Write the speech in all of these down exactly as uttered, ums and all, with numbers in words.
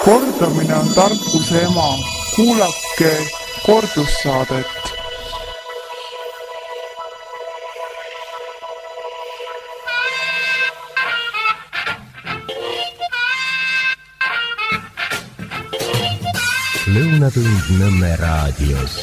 Kordamine on tarkuse ema. Kuulake kordussaadet. Lõunatund Nõmme raadios.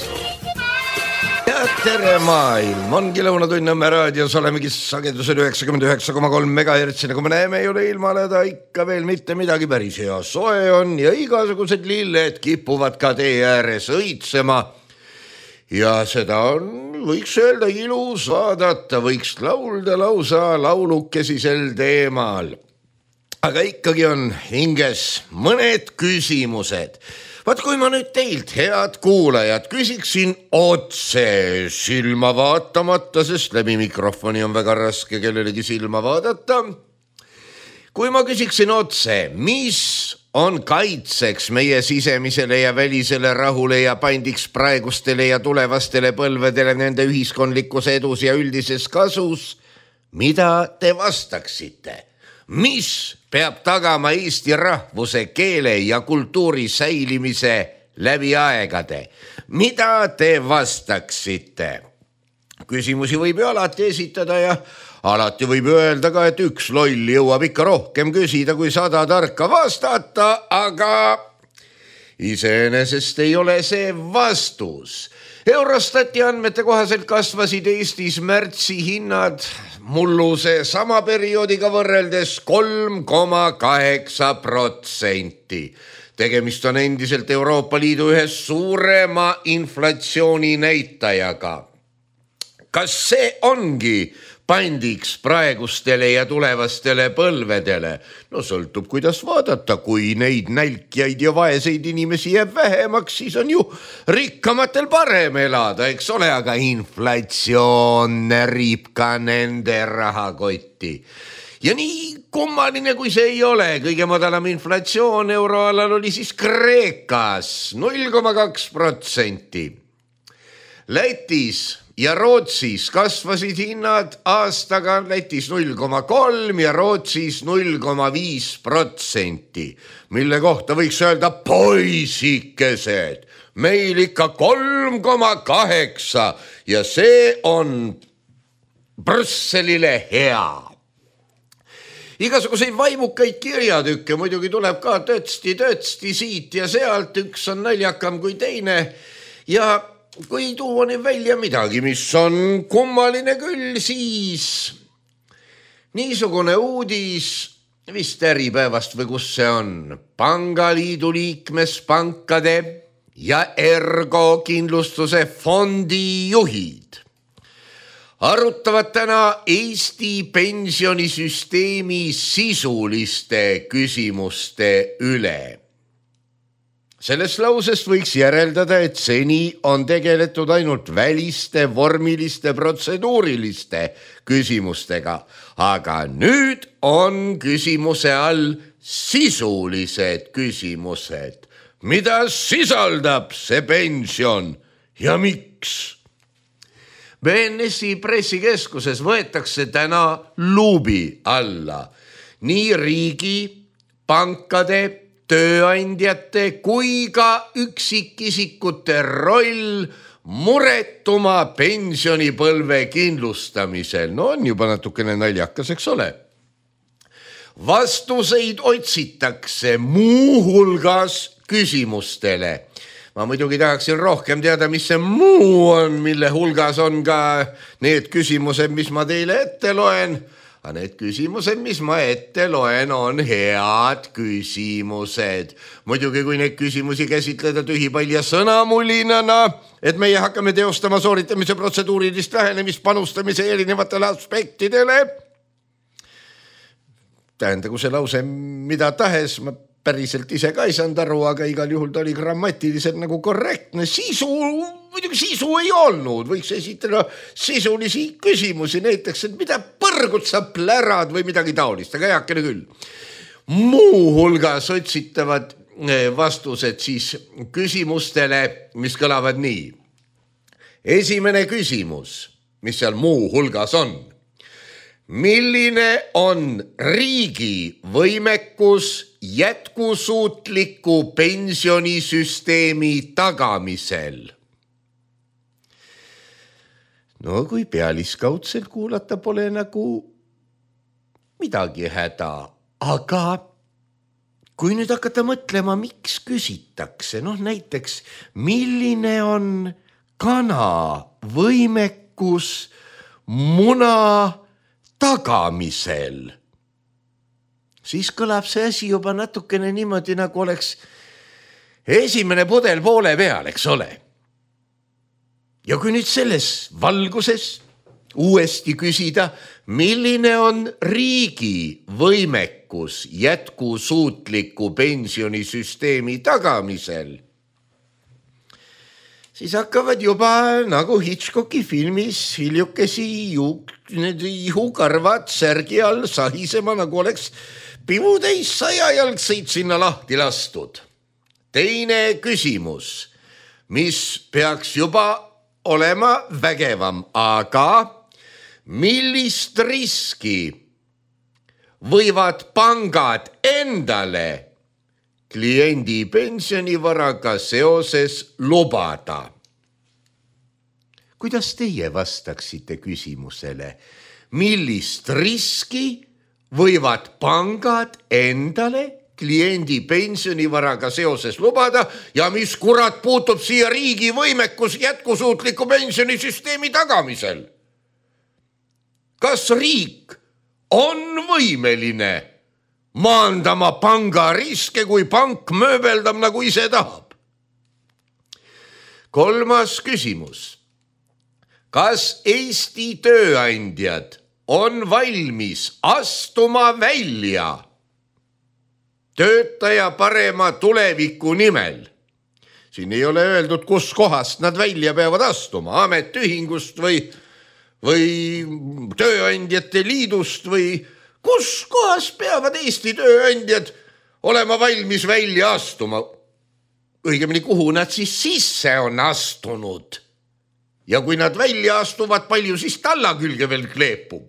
Ja tere maailm, ongi Lõunatund Nõmme raadios, olemegi sagedusel üheksakümmend üheksa koma kolm megahertsi, nagu me näeme, ei ole ilmaleda ikka veel mitte midagi, päris hea soe on ja igasugused lilled kipuvad ka tee ääres õitsema. Ja seda on, võiks öelda, ilus vaadata, võiks laulda lausa laulukesi sel teemal. Aga ikkagi on hinges mõned küsimused. Vaat kui ma nüüd teilt, head kuulajad, küsiksin otse silma vaatamata, sest läbi mikrofoni on väga raske kellelegi silma vaadata. Kui ma küsiksin otse, mis on kaitseks meie sisemisele ja välisele rahule ja pandiks praegustele ja tulevastele põlvedele nende ühiskondlikus edus ja üldises kasus, mida te vastaksite? Mis peab tagama Eesti rahvuse, keele ja kultuuri säilimise läbi aegade? Mida te vastaksite? Küsimusi võib ju alati esitada ja alati võib öelda ka, et üks loll jõuab ikka rohkem küsida kui sada tarka vastata, aga iseenesest ei ole see vastus. Eurostati andmete kohaselt kasvasid Eestis märtsi hinnad mulluse sama perioodiga võrreldes kolm koma kaheksa protsenti. Tegemist on endiselt Euroopa Liidu ühes suurema inflatsiooni näitajaga. Kas see ongi pandiks praegustele ja tulevastele põlvedele? No sõltub, kuidas vaadata. Kui neid nälkjaid ja vaeseid inimesi jääb vähemaks, siis on ju rikkamatel parem elada, eks ole, aga inflatsioon riib ka nende rahakotti. Ja nii kummaline kui see ei ole, kõige madalam inflatsioon euroalal oli siis Kreekas null koma kaks protsenti. Lätis ja Rootsis kasvasid hinnad aastaga, Lätis null koma kolm ja Rootsis null koma viis protsenti, mille kohta võiks öelda poisikesed. Meil ikka kolm koma kaheksa ja see on Brüsselile hea. Igasuguseid vaimukaid kirjatükke muidugi tuleb ka tötsti-tötsti siit ja sealt, üks on naljakam kui teine ja kui tuua nii välja midagi, mis on kummaline küll, siis niisugune uudis vist Äripäevast või kus see on. Pangaliidu liikmespankade ja Ergo kindlustuse fondi juhid arutavad täna Eesti pensionisüsteemi sisuliste küsimuste üle. Sellest lausest võiks järeldada, et seni on tegeletud ainult väliste, vormiliste, protseduuriliste küsimustega, aga nüüd on küsimuse all sisulised küsimused. Mida sisaldab see pension ja miks? B N S-i pressikeskuses võetakse täna luubi alla nii riigi, pankade, tööandjate kui ka üksikisikute roll muretuma pensionipõlve kindlustamisel. No on juba natukene naljakas, eks ole. Vastuseid otsitakse muu hulgas küsimustele. Ma muidugi tahaksin rohkem teada, mis see muu on, mille hulgas on ka need küsimused, mis ma teile ette loen. Aga need küsimused, mis ma ette loen, on head küsimused. Muidugi, kui neid küsimusi käsitleda tühipalja sõnamulinana, et meie hakkame teostama sooritamise protseduurilist lähenemist panustamise erinevatele aspektidele. Tähendagu see lause mida tahes, ma päriselt ise ka ei saanud aru, aga igal juhul ta oli grammatiliselt nagu korrektne. Sisu, muidugi sisu ei olnud. Võiks esitada sisulisi küsimusi, näiteks, et mida põrgut sa plärad või midagi taolist, aga heakene küll. Muu hulgas otsitavad vastused siis küsimustele, mis kõlavad nii. Esimene küsimus, mis seal muu hulgas on. milline on riigi võimekus jätkusuutliku pensionisüsteemi tagamisel? No kui pealiskaudselt kuulata pole nagu midagi häda, aga kui nüüd hakata mõtlema, miks küsitakse, noh näiteks, milline on kana võimekus muna tagamisel, siis kõlab see asi juba natukene niimoodi, nagu oleks esimene pudel poole peal, eks ole. Ja kui nüüd selles valguses uuesti küsida, milline on riigi võimekus jätkusuutliku pensionisüsteemi tagamisel, siis hakkavad juba nagu Hitchcocki filmis hiljukesi ihukarvad särgi all sahisema, nagu oleks pimutäis sajajalgseid sinna lahti lastud. Teine küsimus, mis peaks juba olema vägevam, aga millist riski võivad pangad endale kliendi pensionivaraga seoses lubada? Kuidas teie vastaksite küsimusele, millist riski võivad pangad endale kliendi pensionivaraga seoses lubada ja mis kurat puutub siia riigi võimekus jätkusuutliku pensionisüsteemi tagamisel? Kas riik on võimeline maandama panga riske, kui pank mööbeldab nagu ise tahab? Kolmas küsimus. Kas Eesti tööandjad on valmis astuma välja töötaja parema tuleviku nimel? Siin ei ole öeldud, kus kohast nad välja peavad astuma, ametiühingust või, või tööandjate liidust või kus kohas peavad Eesti tööandjad olema valmis välja astuma? Õigemini, kuhu nad siis sisse on astunud? Ja kui nad välja astuvad, palju siis talla külge veel kleepub?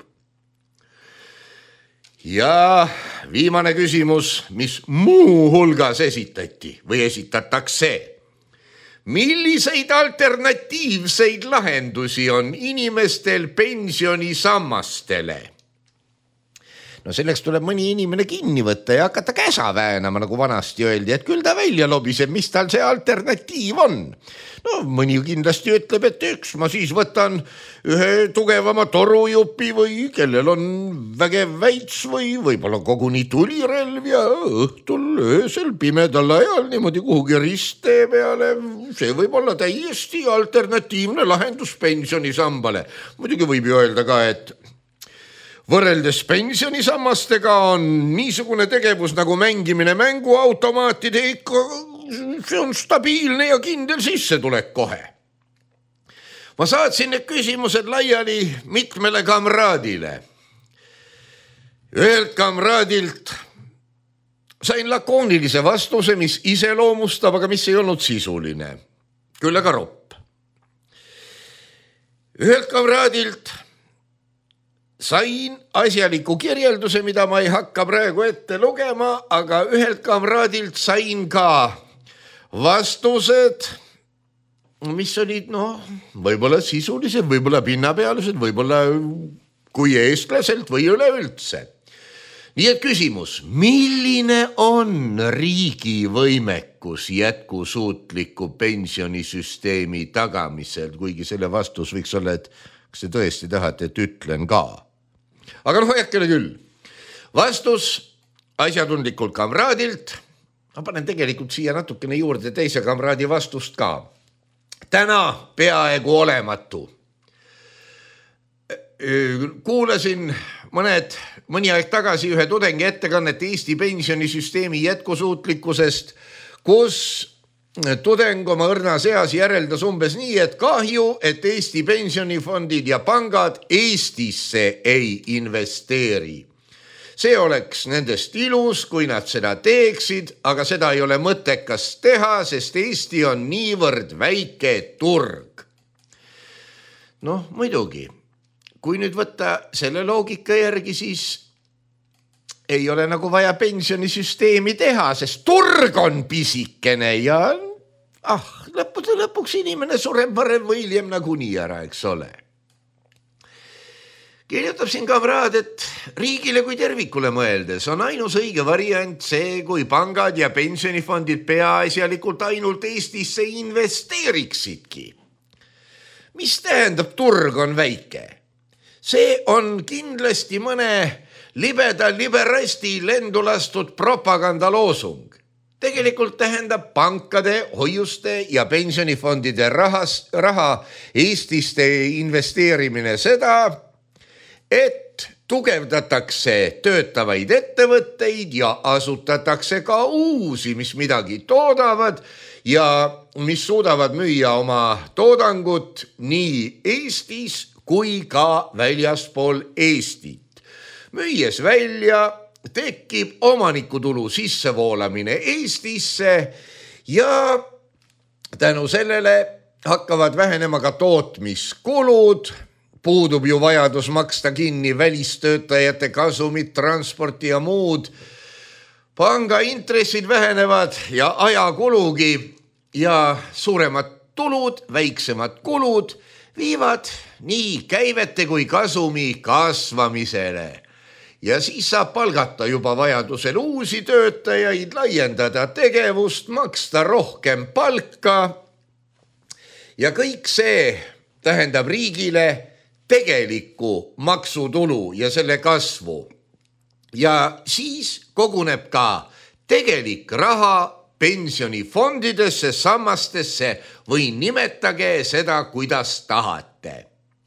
Ja viimane küsimus, mis muu hulgas esitati või esitatakse. Milliseid alternatiivseid lahendusi on inimestel pensionisammastele? No selleks tuleb mõni inimene kinni võtta ja hakata käsa väänama, nagu vanasti öeldi, et küll ta välja lobiseb, mis tal see alternatiiv on. No mõni kindlasti ütleb, et üks ma siis võtan ühe tugevama torujupi või kellel on vägev väits või võib-olla koguni tulirelv ja õhtul öösel pimedal ajal niimoodi kuhugi risttee peale. See võib olla täiesti alternatiivne lahendus pensionisambale. Muidugi võib ju öelda ka, et võrreldes pensionisammastega on niisugune tegevus nagu mängimine mänguautomaatide ikka, see on stabiilne ja kindel sissetulek kohe. Ma saatsin need küsimused laiali mitmele kamraadile. Ühelt kamraadilt sain lakoonilise vastuse, mis iseloomustab, aga mis ei olnud sisuline. Küll aga ropp. Ühelt kamraadilt sain asjaliku kirjelduse, mida ma ei hakka praegu ette lugema, aga ühelt kamraadilt sain ka vastused, mis olid noh, võib-olla sisulised, võib-olla pinnapealised, võib-olla kui eestlaselt või üleüldse. Nii et küsimus, milline on riigi võimekus jätkusuutliku pensionisüsteemi tagamisel, kuigi selle vastus võiks olla, et kas te tõesti tahate, et ütlen ka. Aga noh, äkkele küll. Vastus asjatundlikult kamraadilt, ma panen tegelikult siia natukene juurde teise kamraadi vastust ka. Täna peaaegu olematu. Kuulasin mõned, mõni aeg tagasi ühe tudengi ettekannet Eesti pensionisüsteemi jätkusuutlikkusest, kus tudeng oma õrna seas järeldas umbes nii, et kahju, et Eesti pensionifondid ja pangad Eestisse ei investeeri. See oleks nendest ilus, kui nad seda teeksid, aga seda ei ole mõttekas teha, sest Eesti on niivõrd väike turg. Noh, muidugi, kui nüüd võtta selle loogika järgi, siis ei ole nagu vaja pensionisüsteemi teha, sest turg on pisikene ja ah, lõpuks, lõpuks inimene sureb varem või hiljem nagunii ära, eks ole. Kirjutab siin kamraad, et riigile kui tervikule mõeldes on ainus õige variant see, kui pangad ja pensionifondid peaasjalikult ainult Eestisse investeeriksidki. Mis tähendab, turg on väike? See on kindlasti mõne libeda liberasti lendu lastud propagandaloosung. Tegelikult tähendab pankade, hoiuste ja pensionifondide rahas, raha Eestiste investeerimine seda, et tugevdatakse töötavaid ettevõtteid ja asutatakse ka uusi, mis midagi toodavad ja mis suudavad müüa oma toodangut nii Eestis kui ka väljaspool Eestit. Müües välja tekib omanikutulu sissevoolamine Eestisse ja tänu sellele hakkavad vähenema ka tootmiskulud. Puudub ju vajadus maksta kinni välistöötajate kasumit, transporti ja muud. Panga intressid vähenevad ja ajakulugi ja suuremad tulud, väiksemad kulud viivad nii käivete kui kasumi kasvamisele. Ja siis saab palgata juba vajadusel uusi töötajaid, laiendada tegevust, maksta rohkem palka. Ja kõik see tähendab riigile tegelikku maksutulu ja selle kasvu. Ja siis koguneb ka tegelik raha pensionifondidesse, sammastesse või nimetage seda, kuidas tahate.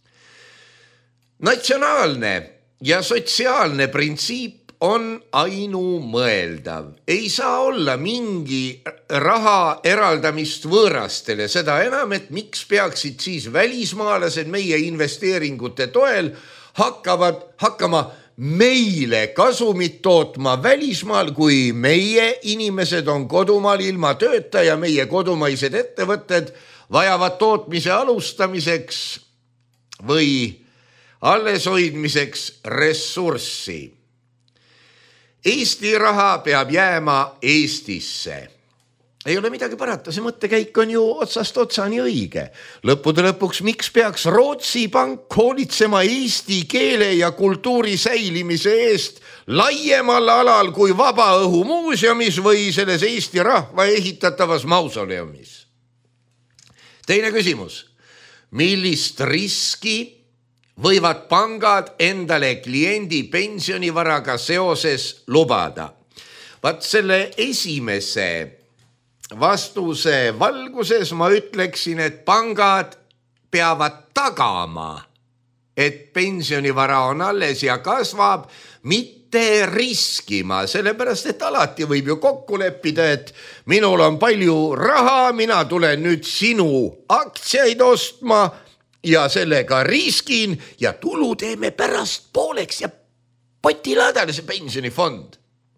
Natsionaalne ja sotsiaalne printsiip on ainumõeldav. Ei saa olla mingi raha eraldamist võõrastele, seda enam, et miks peaksid siis välismaalased meie investeeringute toel hakkavad, hakkama meile kasumit tootma välismaal, kui meie inimesed on kodumaal ilma tööta ja meie kodumaised ettevõtted vajavad tootmise alustamiseks või alleshoidmiseks ressurssi. Eesti raha peab jääma Eestisse. Ei ole midagi parata, see mõttekäik on ju otsast otsani õige. Lõppude lõpuks, miks peaks Rootsi pank hoolitsema eesti keele ja kultuuri säilimise eest laiemal alal kui Vabaõhu muuseumis või selles Eesti rahva ehitatavas mausoleumis? Teine küsimus. Millist riski võivad pangad endale kliendi pensionivaraga seoses lubada? Vaat selle esimese vastuse valguses ma ütleksin, et pangad peavad tagama, et pensionivara on alles ja kasvab, mitte riskima, sellepärast et alati võib ju kokku leppida, et minul on palju raha, mina tulen nüüd sinu aktsiaid ostma ja sellega riskin ja tulu teeme pärast pooleks ja potilaadale see pensionifond.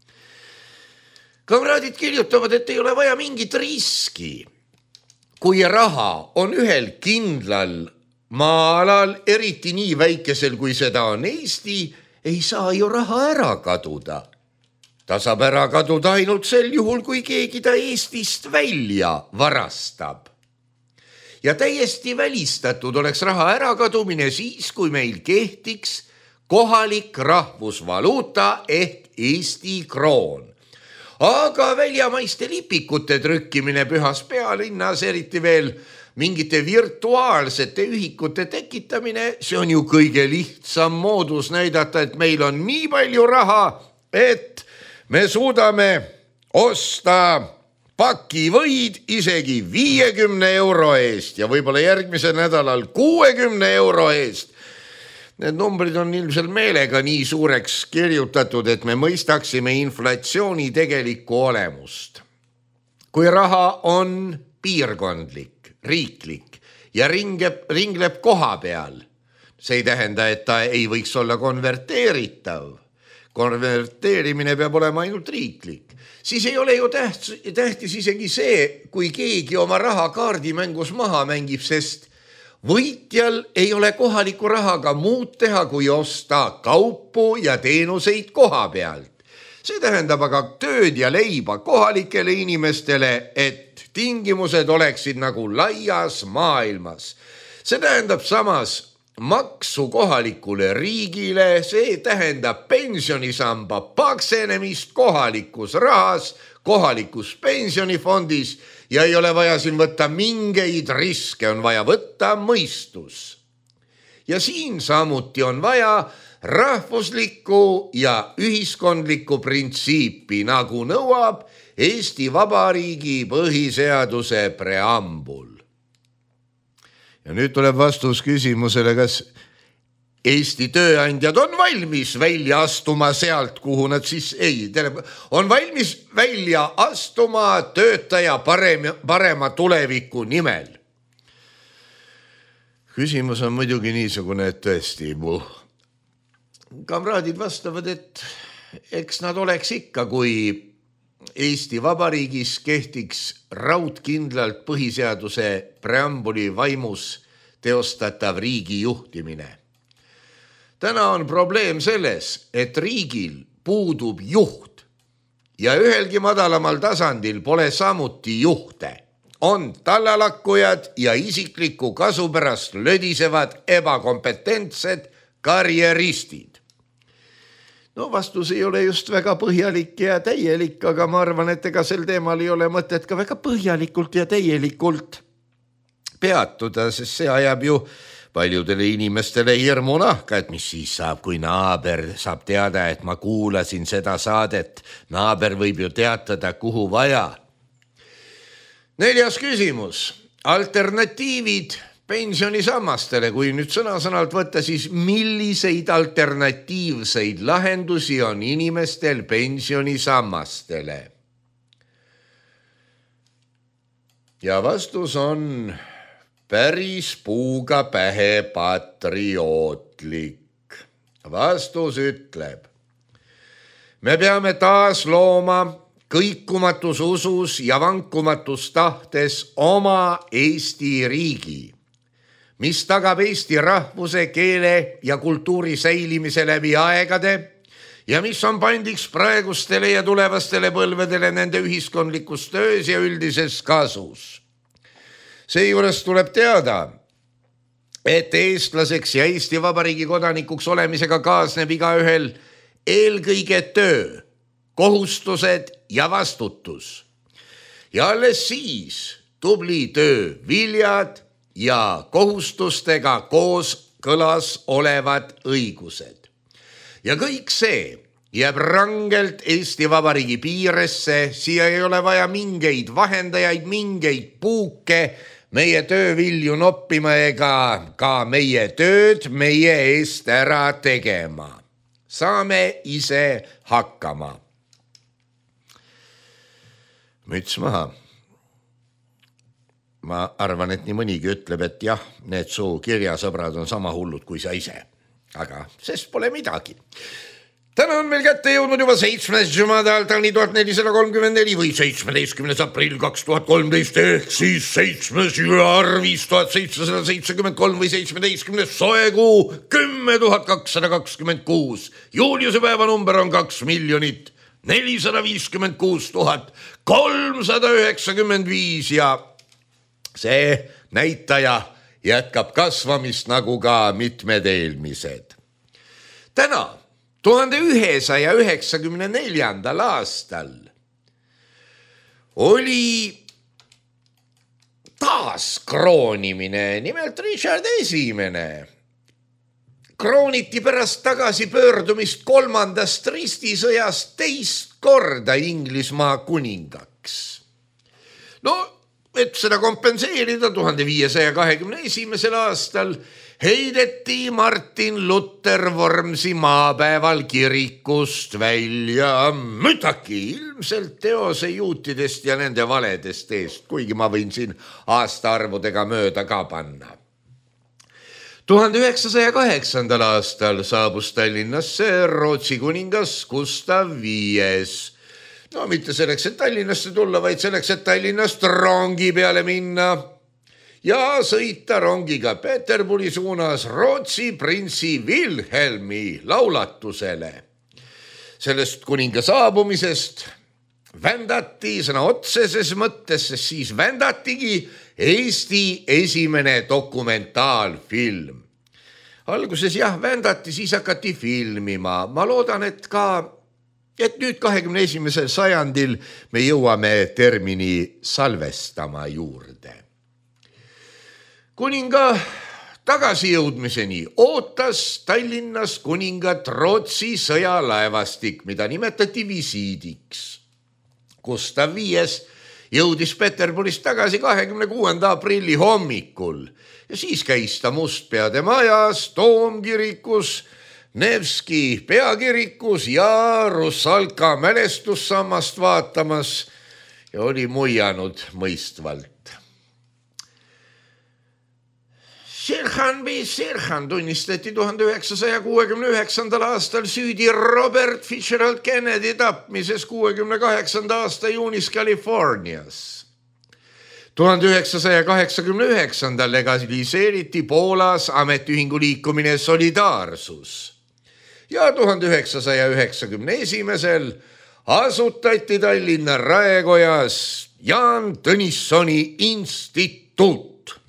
Kamraadid kirjutavad, et ei ole vaja mingit riski. Kui raha on ühel kindlal maalal, eriti nii väikesel, kui seda on Eesti, ei saa ju raha ära kaduda. Ta saab ära kaduda ainult sel juhul, kui keegi ta Eestist välja varastab. Ja täiesti välistatud oleks raha ärakadumine siis, kui meil kehtiks kohalik rahvusvaluuta ehk Eesti kroon. Aga väljamaiste lipikute trükkimine pühas pealinnas, eriti veel mingite virtuaalsete ühikute tekitamine, see on ju kõige lihtsam moodus näidata, et meil on nii palju raha, et me suudame osta pakivõid isegi viiekümne euro eest ja võib-olla järgmisel nädalal kuuekümne euro eest. Need numbrid on ilmselt meelega nii suureks kirjutatud, et me mõistaksime inflatsiooni tegelikku olemust. Kui raha on piirkondlik, riiklik ja ringeb, ringleb koha peal, see ei tähenda, et ta ei võiks olla konverteeritav. Konverteerimine peab olema ainult riiklik. Siis ei ole ju tähtis, tähtis isegi see, kui keegi oma raha kaardimängus maha mängib, sest võitjal ei ole kohaliku rahaga muud teha, kui osta kaupu ja teenuseid koha pealt. See tähendab aga tööd ja leiba kohalikele inimestele, et tingimused oleksid nagu laias maailmas. See tähendab samas maksu kohalikule riigile, see tähendab pensionisamba paksenemist kohalikus rahas, kohalikus pensionifondis ja ei ole vaja siin võtta mingeid riske, on vaja võtta mõistus. Ja siin samuti on vaja rahvuslikku ja ühiskondlikku printsiipi, nagu nõuab Eesti Vabariigi põhiseaduse preambul. Ja nüüd tuleb vastus küsimusele, kas Eesti tööandjad on valmis välja astuma sealt, kuhu nad siis ei, on valmis välja astuma töötaja parem, parema tuleviku nimel. Küsimus on muidugi niisugune, et tõesti mu kamraadid vastavad, et eks nad oleks ikka, kui Eesti Vabariigis kehtiks raudkindlalt põhiseaduse preambuli vaimus teostatav riigi juhtimine. Täna on probleem selles, et riigil puudub juht ja ühelgi madalamal tasandil pole samuti juhte. On tallalakkujad ja isikliku kasu pärast lödisevad ebakompetentsed karjeristid. No vastus ei ole just väga põhjalik ja täielik, aga ma arvan, et ega sel teemal ei ole mõtet ka väga põhjalikult ja täielikult peatuda, sest see ajab ju paljudele inimestele hirmu nahka, et mis siis saab, kui naaber saab teada, et ma kuulasin seda saadet. Naaber võib ju teatada, kuhu vaja. Neljas küsimus. Alternatiivid pensionisammastele, kui nüüd sõna-sõnalt võtta, siis milliseid alternatiivseid lahendusi on inimestel pensionisammastele? Ja vastus on päris puuga pähe patriootlik. Vastus ütleb, me peame taas looma kõikumatus usus ja vankumatus tahtes oma Eesti riigi, mis tagab Eesti rahvuse, keele ja kultuuri säilimise läbi aegade ja mis on pandiks praegustele ja tulevastele põlvedele nende ühiskondlikus töös ja üldises kasus. Seejuures tuleb teada, et eestlaseks ja Eesti Vabariigi kodanikuks olemisega kaasneb igaühel eelkõige töö, kohustused ja vastutus. Ja alles siis tubli töö viljad ja kohustustega koos kõlas olevad õigused. Ja kõik see jääb rangelt Eesti Vabariigi piiresse, siia ei ole vaja mingeid vahendajaid, mingeid puuke, meie töövilju noppima ega ka meie tööd meie eest ära tegema. Saame ise hakkama. Müts maha. Ma arvan, et nii mõnigi ütleb, et jah, need su kirjasõbrad on sama hullud kui sa ise. Aga sest pole midagi. Täna on meil kätte jõudnud juba seitsmes jumadal talni tuhat nelisada kolmkümmend neli või seitsmeteistkümnes aprill kaks tuhat kolmteist ehk siis seitsmes jüar viis tuhat seitsesada seitsekümmend kolm või seitsmeteistkümnes soekuu kümme tuhat kakssada kakskümmend kuus. Juuliuse päeva number on kaks miljonit nelisada viiskümmend kuus tuhat kolmsada üheksakümmend viis ja see näitaja jätkab kasvamist nagu ka mitmed eelmised. Täna, tuhande ühesaja üheksakümne neljandal aastal oli taas kroonimine, nimelt Richard Esimene. Krooniti pärast tagasi pöördumist kolmandast ristisõjast teist korda Inglismaa kuningaks. No, et seda kompenseerida tuhande viiesaja kahekümne esimesel aastal heideti Martin Luther Vormsi maapäeval kirikust välja mütaki ilmselt teose juutidest ja nende valedest eest, kuigi ma võin siin aastaarvudega mööda ka panna. tuhande üheksasaja kaheksandal aastal saabus Tallinnasse Rootsi kuningas Gustav viies. No mitte selleks, et Tallinnasse tulla, vaid selleks, et Tallinnast rongi peale minna. ja sõita rongiga Peterburi suunas Rootsi printsi Wilhelmi laulatusele. Sellest kuninga saabumisest vändati sõna otseses mõttes, sest siis vändatigi Eesti esimene dokumentaalfilm. Alguses jah, vändati, siis hakati filmima. Ma loodan, et ka, et nüüd kahekümne esimesel sajandil me jõuame termini salvestama juurde. Kuninga tagasijõudmiseni ootas Tallinnas kuningat Rootsi sõjalaevastik, mida nimetati visiidiks. Gustav Viies jõudis Peterburist tagasi kahekümne kuuenda aprilli hommikul ja siis käis ta Mustpeade majas, Toomkirikus, Nevski peakirikus ja Russalka mälestussammast vaatamas ja oli muianud mõistvalt. Sirhan B. Sirhan tunnistati tuhande üheksasaja kuuekümne üheksandal aastal süüdi Robert Fitzgerald Kennedy tapmises kuuekümne kaheksanda aasta juunis Californias. tuhande üheksasaja kaheksakümne üheksandal legaliseeriti Poolas ametiühingu liikumine Solidaarsus ja tuhande üheksasaja üheksakümne esimesel asutati Tallinna Raekojas Jaan Tõnissoni instituut.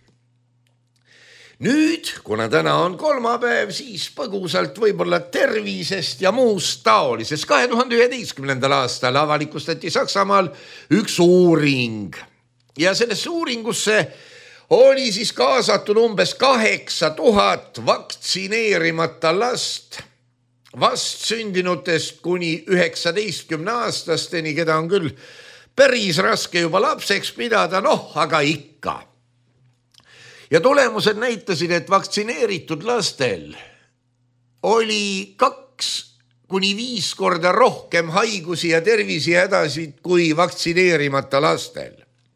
Nüüd, kuna täna on kolmapäev, siis põgusalt võib-olla tervisest ja muust taolisest. kahe tuhande üheteistkümnendal aastal avalikustati Saksamaal üks uuring ja sellesse uuringusse oli siis kaasatud umbes kaheksa tuhat vaktsineerimata last vastsündinutest kuni üheksateistkümne aastasteni, keda on küll päris raske juba lapseks pidada, noh, aga ikka. Ja tulemused näitasid, et vaktsineeritud lastel oli kaks kuni viis korda rohkem haigusi ja tervisehädasid kui vaktsineerimata lastel.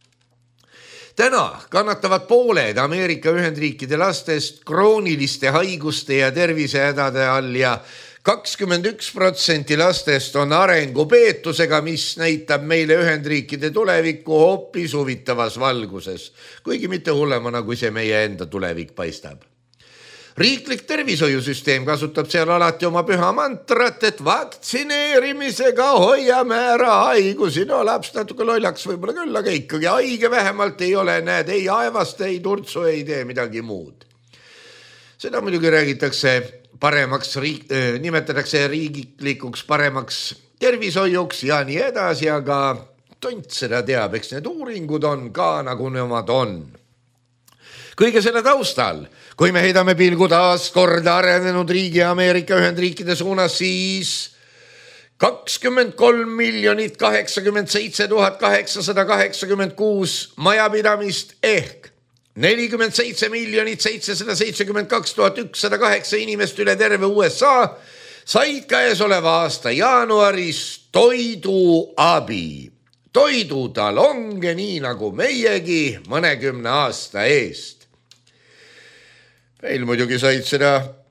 Täna kannatavad pooled Ameerika Ühendriikide lastest krooniliste haiguste ja tervisehädade all ja kakskümmend üks protsenti lastest on arengupeetusega, mis näitab meile Ühendriikide tulevikku hoopis huvitavas valguses, kuigi mitte hullemana, kui see meie enda tulevik paistab. Riiklik tervishoiusüsteem kasutab seal alati oma püha mantrat, et vaktsineerimisega hoiame ära haigusi. No laps natuke lollaks võib-olla küll, aga ikkagi haige vähemalt ei ole, näed, ei aevast, ei turtsu, ei tee midagi muud. Seda muidugi räägitakse paremaks, riik, nimetatakse riigiklikuks paremaks tervishoiuks ja nii edasi, aga tont seda teab, eks need uuringud on ka nagu nemad on. Kõige selle taustal, kui me heidame pilgu taas korda arenenud riigi Ameerika Ühendriikide suunas, siis kakskümmend kolm miljonit kaheksakümmend seitse tuhat kaheksasada kaheksakümmend kuus majapidamist ehk nelikümmend seitse miljonit seitsesada seitsekümmend kaks tuhat ükssada kaheksa inimest üle terve U S A said käesoleva aasta jaanuaris toiduabi. Toidutalonge, nii nagu meiegi mõnekümne aasta eest. Meil muidugi said seda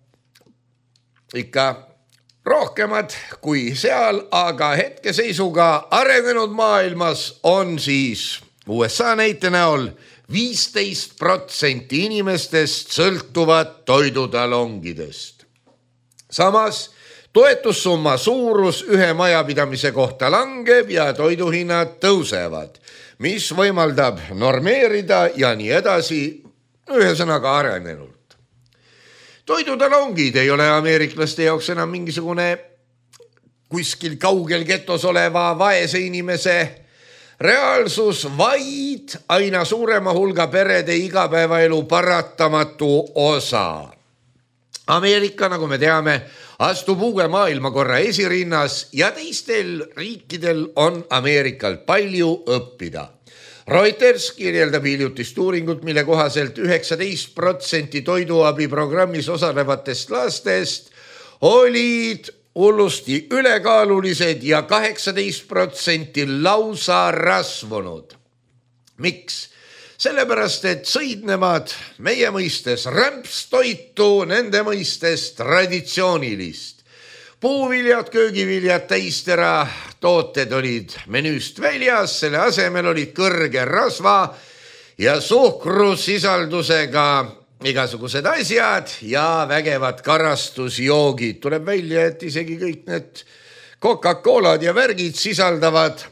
ikka rohkemad kui seal, aga hetkeseisuga arenenud maailmas on siis U S A näite näol viisteist protsenti inimestest sõltuvad toidutalongidest. Samas toetussumma suurus ühe majapidamise kohta langeb ja toiduhinnad tõusevad, mis võimaldab normeerida ja nii edasi, ühesõnaga arenenult. Toidutalongid ei ole ameeriklaste jaoks enam mingisugune kuskil kaugel getos oleva vaese inimese reaalsus, vaid aina suurema hulga perede igapäevaelu paratamatu osa. Ameerika, nagu me teame, astub uue maailmakorra esirinnas ja teistel riikidel on Ameerikalt palju õppida. Reuters kirjeldab hiljutist uuringut, mille kohaselt üheksateist protsenti toiduabi programmis osalevatest lastest olid hullusti ülekaalulised ja kaheksateist protsenti lausa rasvunud. Miks? Sellepärast, et sõid nemad meie mõistes rämpstoitu, nende mõistes traditsioonilist. Puuviljad, köögiviljad, täistera tooted olid menüüst väljas, selle asemel olid kõrge rasva ja suhkrusisaldusega igasugused asjad ja vägevad karastusjoogid. Tuleb välja, et isegi kõik need Coca-Colad ja värgid sisaldavad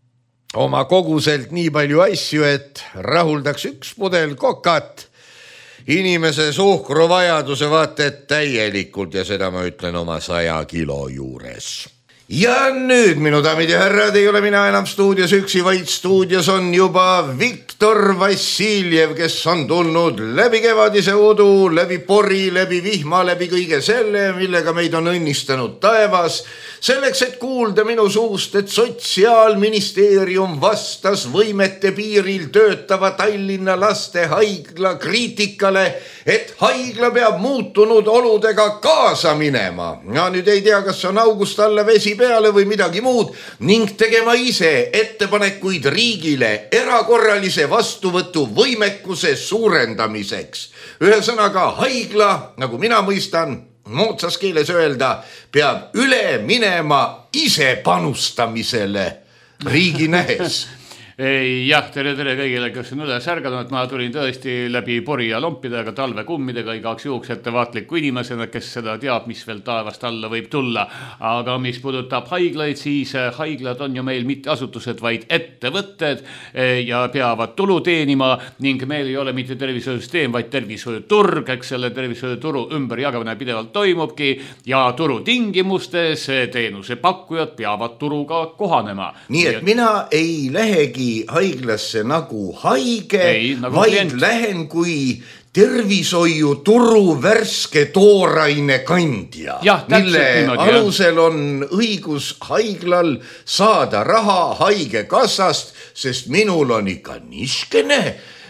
oma koguselt nii palju asju, et rahuldaks üks pudel kokat inimese suhkruvajaduse vaated täielikult ja seda ma ütlen oma saja kilo juures. Ja nüüd, minu daamid ja härrad, ei ole mina enam stuudios üksi, vaid stuudios on juba Viktor Vassiljev, kes on tulnud läbi kevadise udu, läbi pori, läbi vihma, läbi kõige selle, millega meid on õnnistanud taevas. Selleks, et kuulda minu suust, et Sotsiaalministeerium vastas võimete piiril töötava Tallinna laste haigla kriitikale, et haigla peab muutunud oludega kaasa minema. Ja nüüd ei tea, kas on august alla vesi peale või midagi muud ning tegema ise ettepanekuid riigile erakorralise vastuvõtu võimekuse suurendamiseks. Ühesõnaga haigla, nagu mina mõistan, moodsas keeles öelda, peab üle minema ise panustamisele riigi nähes. Jah, tere, tere kõigile, kes on üles ärganud. Ma tulin tõesti läbi pori ja lompidega, talvekummidega, igaks juhuks ettevaatliku inimesena, kes seda teab, mis veel taevast alla võib tulla. Aga mis puudutab haiglaid, siis haiglad on ju meil mitte asutused, vaid ettevõtted ja peavad tulu teenima ning meil ei ole mitte tervishoiusüsteem, vaid tervishoiuturg, eks selle tervishoiuturu ümber jagamine pidevalt toimubki ja turu tingimustes teenuse pakkujad peavad turuga kohanema. Nii et mina ei lähegi haiglasse nagu haige, ei, nagu vaid klient. Lähen kui tervishoiuturu värske tooraine kandja, ja, mille niimoodi, alusel on õigus haiglal saada raha haige kassast, sest minul on ikka niskene,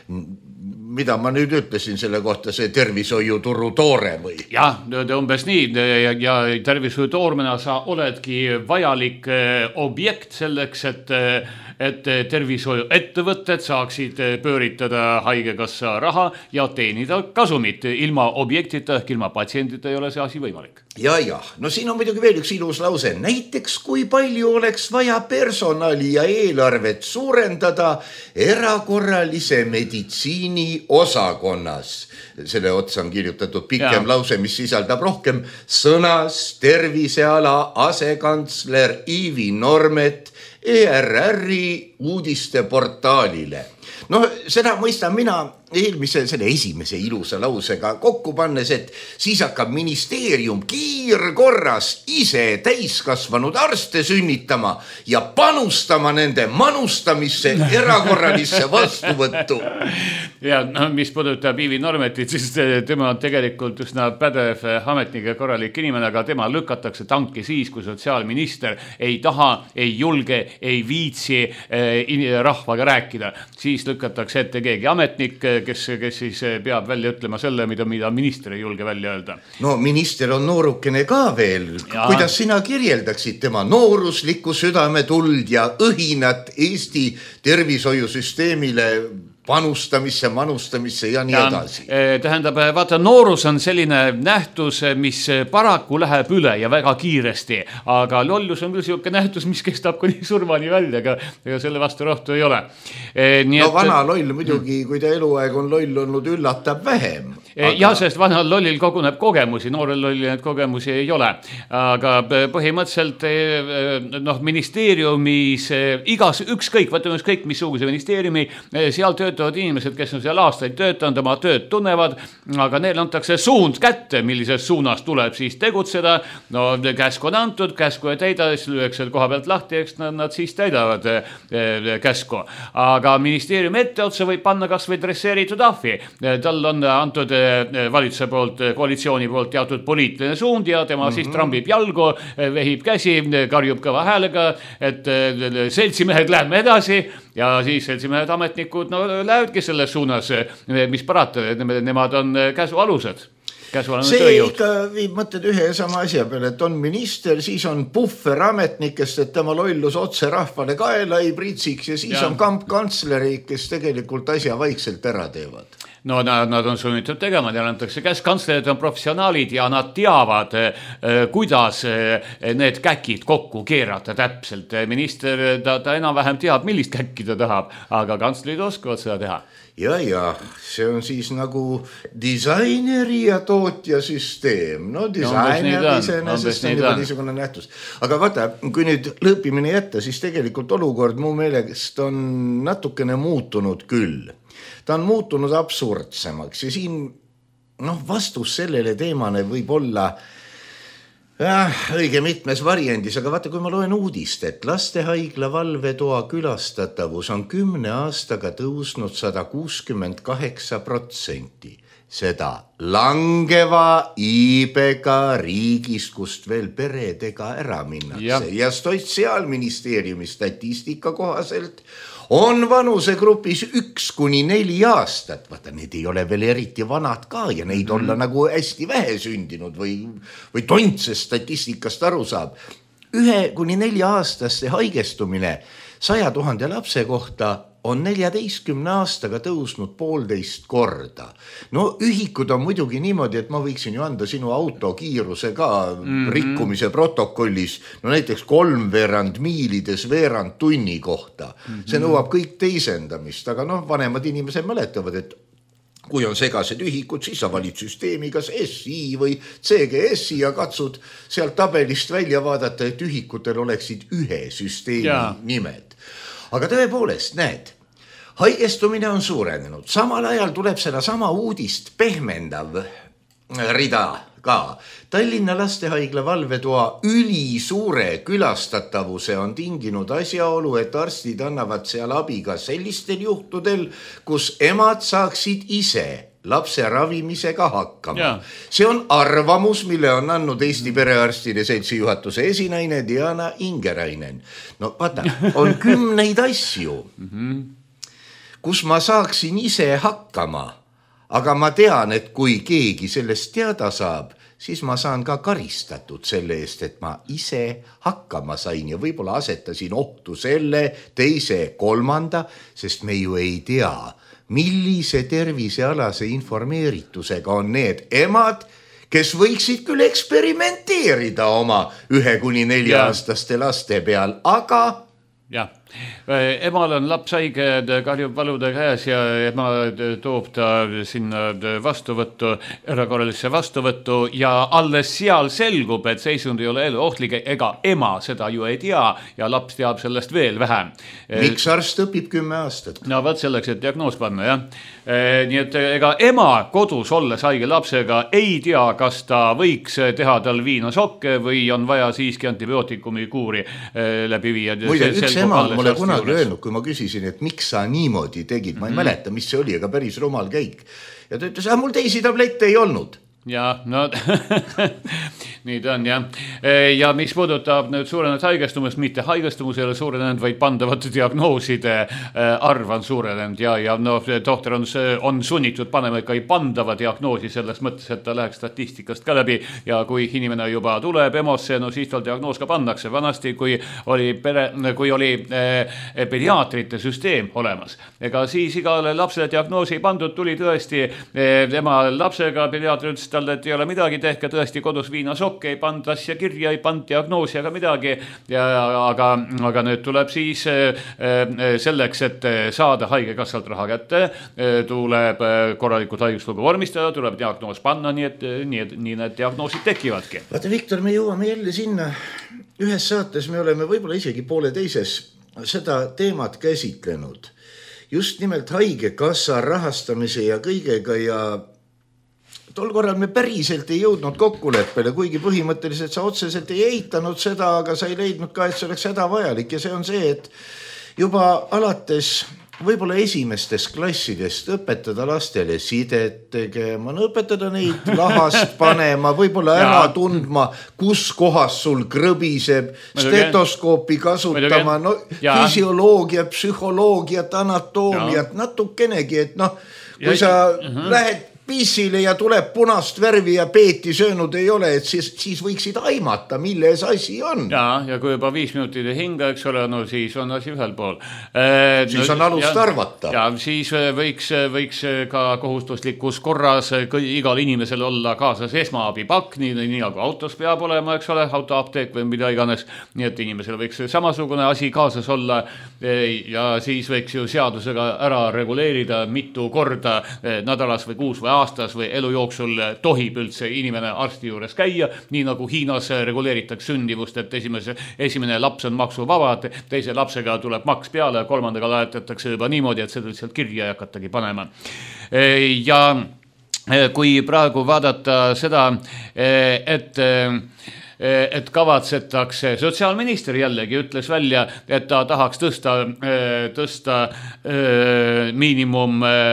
mida ma nüüd ütlesin selle kohta, see tervishoiuturu toore või? Jah, umbes nii ja, ja tervishoiutoormena sa oledki vajalik objekt selleks, et et tervishoiuettevõtted saaksid pööritada haigekassa raha ja teenida kasumit. Ilma objektita ehk ilma patsiendita ei ole see asi võimalik. Ja, jah, no siin on muidugi veel üks ilus lause. Näiteks, kui palju oleks vaja personali ja eelarvet suurendada erakorralise meditsiini osakonnas. Selle otsa on kirjutatud pikem ja. Lause, mis sisaldab rohkem sõnas terviseala asekantsler Ivi Normet E R R-i uudisteportaalile. No seda mõistan mina eelmise selle esimese ilusa lausega kokku pannes, et siis hakkab ministeerium kiirkorras ise täiskasvanud arste sünnitama ja panustama nende manustamisse erakorralisse vastuvõttu. Ja no, mis puudutab Ivi Normetit, siis tema on tegelikult üsna pädev ametnik ja korralik inimene, aga tema lükatakse tanki siis, kui sotsiaalminister ei taha, ei julge, ei viitsi eh, rahvaga rääkida. Siis lükatakse ette keegi ametnik, kes, kes siis peab välja ütlema selle, mida, mida minister ei julge välja öelda. No minister on noorukene ka veel. Ja. Kuidas sina kirjeldaksid tema nooruslikku südametuld ja õhinat Eesti tervishoiusüsteemile panustamisse, manustamisse ja nii ja, edasi. Tähendab, vaata, noorus on selline nähtus, mis paraku läheb üle ja väga kiiresti, aga lollus on küll siuke nähtus, mis kestab kuni surmani välja, aga, aga selle vastu rohtu ei ole. Nii no et, vana loll muidugi, kui ta eluaeg on loll olnud, üllatab vähem. Aga... Ja, sest vanal lollil koguneb kogemusi, noorel lollil need kogemusi ei ole. Aga põhimõtteliselt noh, ministeeriumis igas ükskõik, võtame ükskõik missuguse ministeeriumi, seal töötab inimesed, kes on seal aastaid töötanud, oma tööd tunnevad, aga neil antakse suund kätte, millises suunas tuleb siis tegutseda. No käsku on antud, käsku ei täida, siis lüüakse koha pealt lahti, eks nad, nad siis täidavad käsku. Aga ministeeriumi etteotsa võib panna kas või dresseeritud ahvi. Tal on antud valitsuse poolt, koalitsiooni poolt teatud poliitiline suund ja tema mm-hmm. siis trambib jalgu, vehib käsi, karjub kõva häälega, et seltsimehed lähme edasi ja siis seltsimehed ametnikud no, lähevadki selles suunas, mis parata, nemad on käsu alused. see ikka viib mõtted ühe ja sama asja peale, et on minister, siis on puhver ametnikest, et tema lollus otse rahvale kaela ei pritsiks ja siis ja. on kampkantsleri, kes tegelikult asja vaikselt ära teevad. No nad, nad on sunnitud tegema, neil antakse käes, kantslerid on professionaalid ja nad teavad, kuidas need käkid kokku keerata täpselt. Minister, ta, ta enam-vähem teab, millist käkki ta tahab, aga kantslerid oskavad seda teha. Ja, ja, see on siis nagu disaineri ja tootja süsteem. No disainer no, iseenesest on juba niisugune nähtus. Aga vaata, kui nüüd lõõpimine jätta, siis tegelikult olukord mu meelest on natukene muutunud küll. Ta on muutunud absurdsemaks ja siin noh, vastus sellele teemane võib olla äh, õige mitmes variandis, aga vaata, kui ma loen uudist, et lastehaigla valvetoa külastatavus on kümne aastaga tõusnud sada kuuskümmend kaheksa protsenti. Seda langeva iibega riigist, kust veel peredega ära minnakse. Ja, ja Sotsiaalministeeriumi statistika kohaselt on vanusegrupis üks kuni neli aastat. Vaata, need ei ole veel eriti vanad ka ja neid mm-hmm. olla nagu hästi vähe sündinud või, või tontsest statistikast aru saab. Ühe kuni nelja aastaste haigestumine saja tuhande lapse kohta on neljateistkümne aastaga tõusnud poolteist korda. No ühikud on muidugi niimoodi, et ma võiksin ju anda sinu auto kiiruse ka mm-hmm. rikkumise protokollis, no näiteks kolmveerand miilides veerand tunni kohta. Mm-hmm. See nõuab kõik teisendamist, aga noh, vanemad inimesed mäletavad, et kui on segased ühikud, siis sa valid süsteemi kas S I või C G S-i ja katsud sealt tabelist välja vaadata, et ühikutel oleksid ühe süsteemi ja. nimed. Aga tõepoolest, näed, haigestumine on suurenenud. Samal ajal tuleb seda sama uudist pehmendav rida ka. Tallinna lastehaigla valvetoa ülisuure külastatavuse on tinginud asjaolu, et arstid annavad seal abi ka sellistel juhtudel, kus emad saaksid ise lapse ravimisega hakkama. Ja. See on arvamus, mille on andnud Eesti perearstide seltsi juhatuse esinaine Diana Ingerainen. No vaata, on kümneid asju, kus ma saaksin ise hakkama, aga ma tean, et kui keegi sellest teada saab, siis ma saan ka karistatud selle eest, et ma ise hakkama sain ja võib-olla asetasin ohtu selle, teise, kolmanda, sest me ju ei tea, millise tervisealase informeeritusega on need emad, kes võiksid küll eksperimenteerida oma ühe kuni nelja aastaste laste peal, aga... Ja. Emal on laps haige, kahjub valude käes ja ema toob ta sinna vastuvõttu, erakorralisse vastuvõttu ja alles seal selgub, et seisund ei ole eluohtlik, ega ema seda ju ei tea ja laps teab sellest veel vähem. Miks arst õpib kümme aastat? No võt selleks, et diagnoos panna, jah. Nii et ega ema kodus olles haige lapsega ei tea, kas ta võiks teha tal viinasokke või on vaja siiski antibiootikumi kuuri läbi viia. Muide, üks ema mulle kunagi öelnud, kui ma küsisin, et miks sa niimoodi tegid, ma ei mm-hmm. mäleta, mis see oli, aga päris rumal käik. Ja ta ütles, et mul teisi tablette ei olnud. Ja, no nii ta on, jah. Ja mis puudutab nüüd suurenenud haigestumist, mitte haigestumus ei ole suurenenud, vaid pandavate diagnooside arv on suurenenud ja, ja no, tohter on, on sunnitud panema ikka pandava diagnoosi selles mõttes, et ta läheks statistikast ka läbi ja kui inimene juba tuleb emosse, no siis tal diagnoos ka pannakse. Vanasti, kui oli, pere, kui oli eh, pediaatrite süsteem olemas, ega siis igale lapsele diagnoosi ei pandud, tuli tõesti eh, tema lapsega pediaatri ütles talle, et ei ole midagi, tehke tõesti kodus viinasokke, ei pand asja kirja, ei pand diagnoosi ega midagi, ja, aga, aga nüüd tuleb siis selleks, et saada haigekassalt raha kätte, tuleb korralikult haiguslugu vormistada, tuleb diagnoos panna, nii et nii, et, nii need diagnoosid tekivadki. Vaata, Viktor, me jõuame jälle sinna, ühes saates me oleme võib-olla isegi poole teises seda teemat käsitlenud. Just nimelt haigekassa rahastamise ja kõigega ja tol korral me päriselt ei jõudnud kokkuleppele, kuigi põhimõtteliselt sa otseselt ei eitanud seda, aga sa ei leidnud ka, et see oleks hädavajalik ja see on see, et juba alates võib-olla esimestest klassidest õpetada lastele sidet tegema, õpetada neid lahast panema, võib-olla ära tundma, kus kohas sul krõbiseb, stetoskoopi kasutama, no, füsioloogia, psühholoogiat, anatoomiat, natukenegi, et noh, kui ja, sa uh-huh. lähed pissile ja tuleb punast värvi ja peeti söönud ei ole, et siis, siis võiksid aimata, milles asi on. Ja, ja kui juba viis minutit ei hinga, eks ole, no siis on asi ühel pool. Siis no, on alust ja, arvata. Ja siis võiks, võiks ka kohustuslikus korras igal inimesel olla kaasas esmaabipakk, nii, nii nagu autos peab olema, eks ole, autoapteek või mida iganes. Nii et inimesel võiks samasugune asi kaasas olla ja siis võiks ju seadusega ära reguleerida mitu korda nädalas või kuus või aastas või elu jooksul tohib üldse inimene arsti juures käia, nii nagu Hiinas reguleeritakse sündivust, et esimese, esimene laps on maksuvaba, teise lapsega tuleb maks peale, kolmandaga laetatakse juba niimoodi, et seda lihtsalt kirja ei hakatagi panema. Ja kui praegu vaadata seda, et et kavatsetakse, sotsiaalminister jällegi ütles välja, et ta tahaks tõsta, tõsta miinimum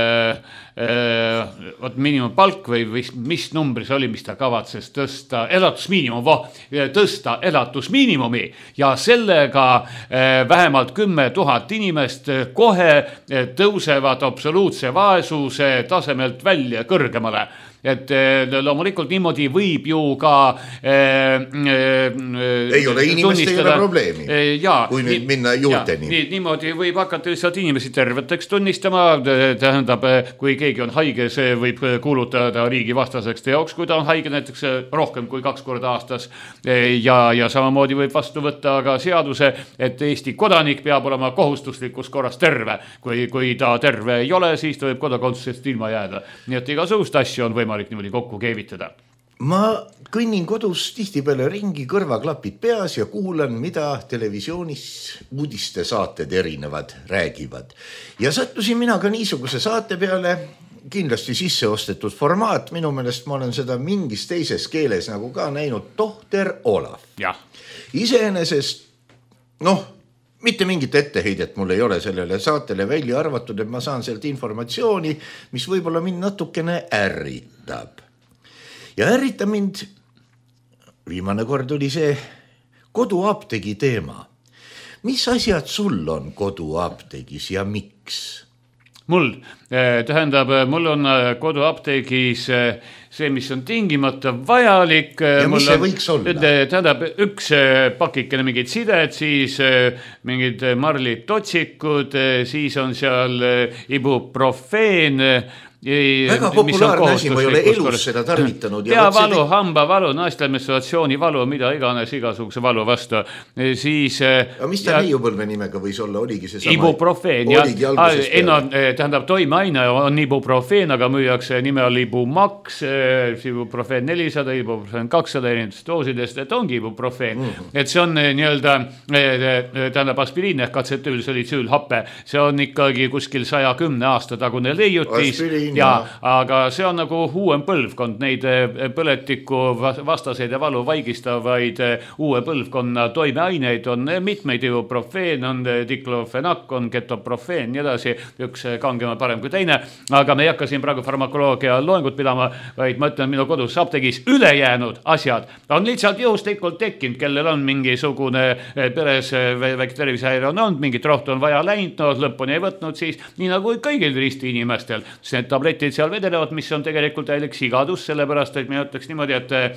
võt miinimumpalk või, või mis numbris oli, mis ta kavatses tõsta elatusmiinimum, voh, tõsta elatusmiinimumi ja sellega vähemalt kümme tuhat inimest kohe tõusevad absoluutse vaesuse tasemelt välja kõrgemale. Et loomulikult niimoodi võib ju ka äh, äh, ei ole inimest, ei ole probleemi, äh, ja, kui nüüd nii, minna juurteni. Nii, niimoodi võib hakata lihtsalt inimesi terveteks tunnistama, tähendab, kui keegi on haige, see võib kuulutada riigi vastaseks teoks, kui ta on haige näiteks rohkem kui kaks korda aastas ja, ja samamoodi võib vastu võtta aga seaduse, et Eesti kodanik peab olema kohustuslikus korras terve. Kui, kui ta terve ei ole, siis ta võib kodakondsusest ilma jääda. Nii et igasugust asju on võimalik niimoodi kokku keevitada. Ma kõnnin kodus tihtipeale ringi, kõrvaklapid peas ja kuulan, mida televisioonis uudistesaated erinevad räägivad. Ja sattusin mina ka niisuguse saate peale, kindlasti sisse ostetud formaat, minu meelest ma olen seda mingis teises keeles nagu ka näinud, Tohter Olaf. Ja. Iseenesest, noh, mitte mingit etteheidet mul ei ole sellele saatele välja arvatud, et ma saan sealt informatsiooni, mis võib-olla mind natukene ärritab. Ja ärritab mind, viimane kord oli see koduapteegi teema. Mis asjad sul on koduapteegis ja miks? Mul, tähendab, mul on koduapteegis see, mis on tingimata vajalik. Ja mis see võiks olla? Tähendab, üks pakikene mingid sided, siis mingid marlid totsikud, siis on seal ibuprofeen. Väga populaarne asi, ma ei ole elus seda tarvitanud. Ja valu, hamba valu, naiste menstruatsiooni valu, mida iganes igasuguse valu vastu. Siis, aga mis ta neiupõlve nimega võis olla, oligi see sama? Ibuprofeen. Ja, enno, tähendab, toimeaine on ibuprofeen, aga müüakse nime all Ibumax, ibuprofeen nelisada, ibuprofeen kakssada erinevatest doosidest, et ongi ibuprofeen. Mm. Et see on nii-öelda, tähendab, aspiriin ehk atsetüülsalicüülhappe, see on ikkagi kuskil saja kümne aasta tagune leiutis. Aspiriin. Ja, aga see on nagu uuem põlvkond, neid põletiku vastaseid ja valu vaigistavaid uue põlvkonna toimeaineid on mitmeid, ibuprofeen, on diklofenak, on ketoprofeen, nii edasi, üks kangema parem kui teine, aga me ei hakka siin praegu farmakoloogia loengut pidama, vaid ma ütlen, minu kodus apteegis ülejäänud asjad on lihtsalt juhuslikult tekkinud, kellel on mingisugune peres väike tervisehäire on olnud, mingit rohtu on vaja läinud, no lõpuni ei võtnud, siis nii nagu kõigil risti inimestel, see tabletid seal vedelevad, mis on tegelikult täielik sigadus, sellepärast, et me ütleks niimoodi,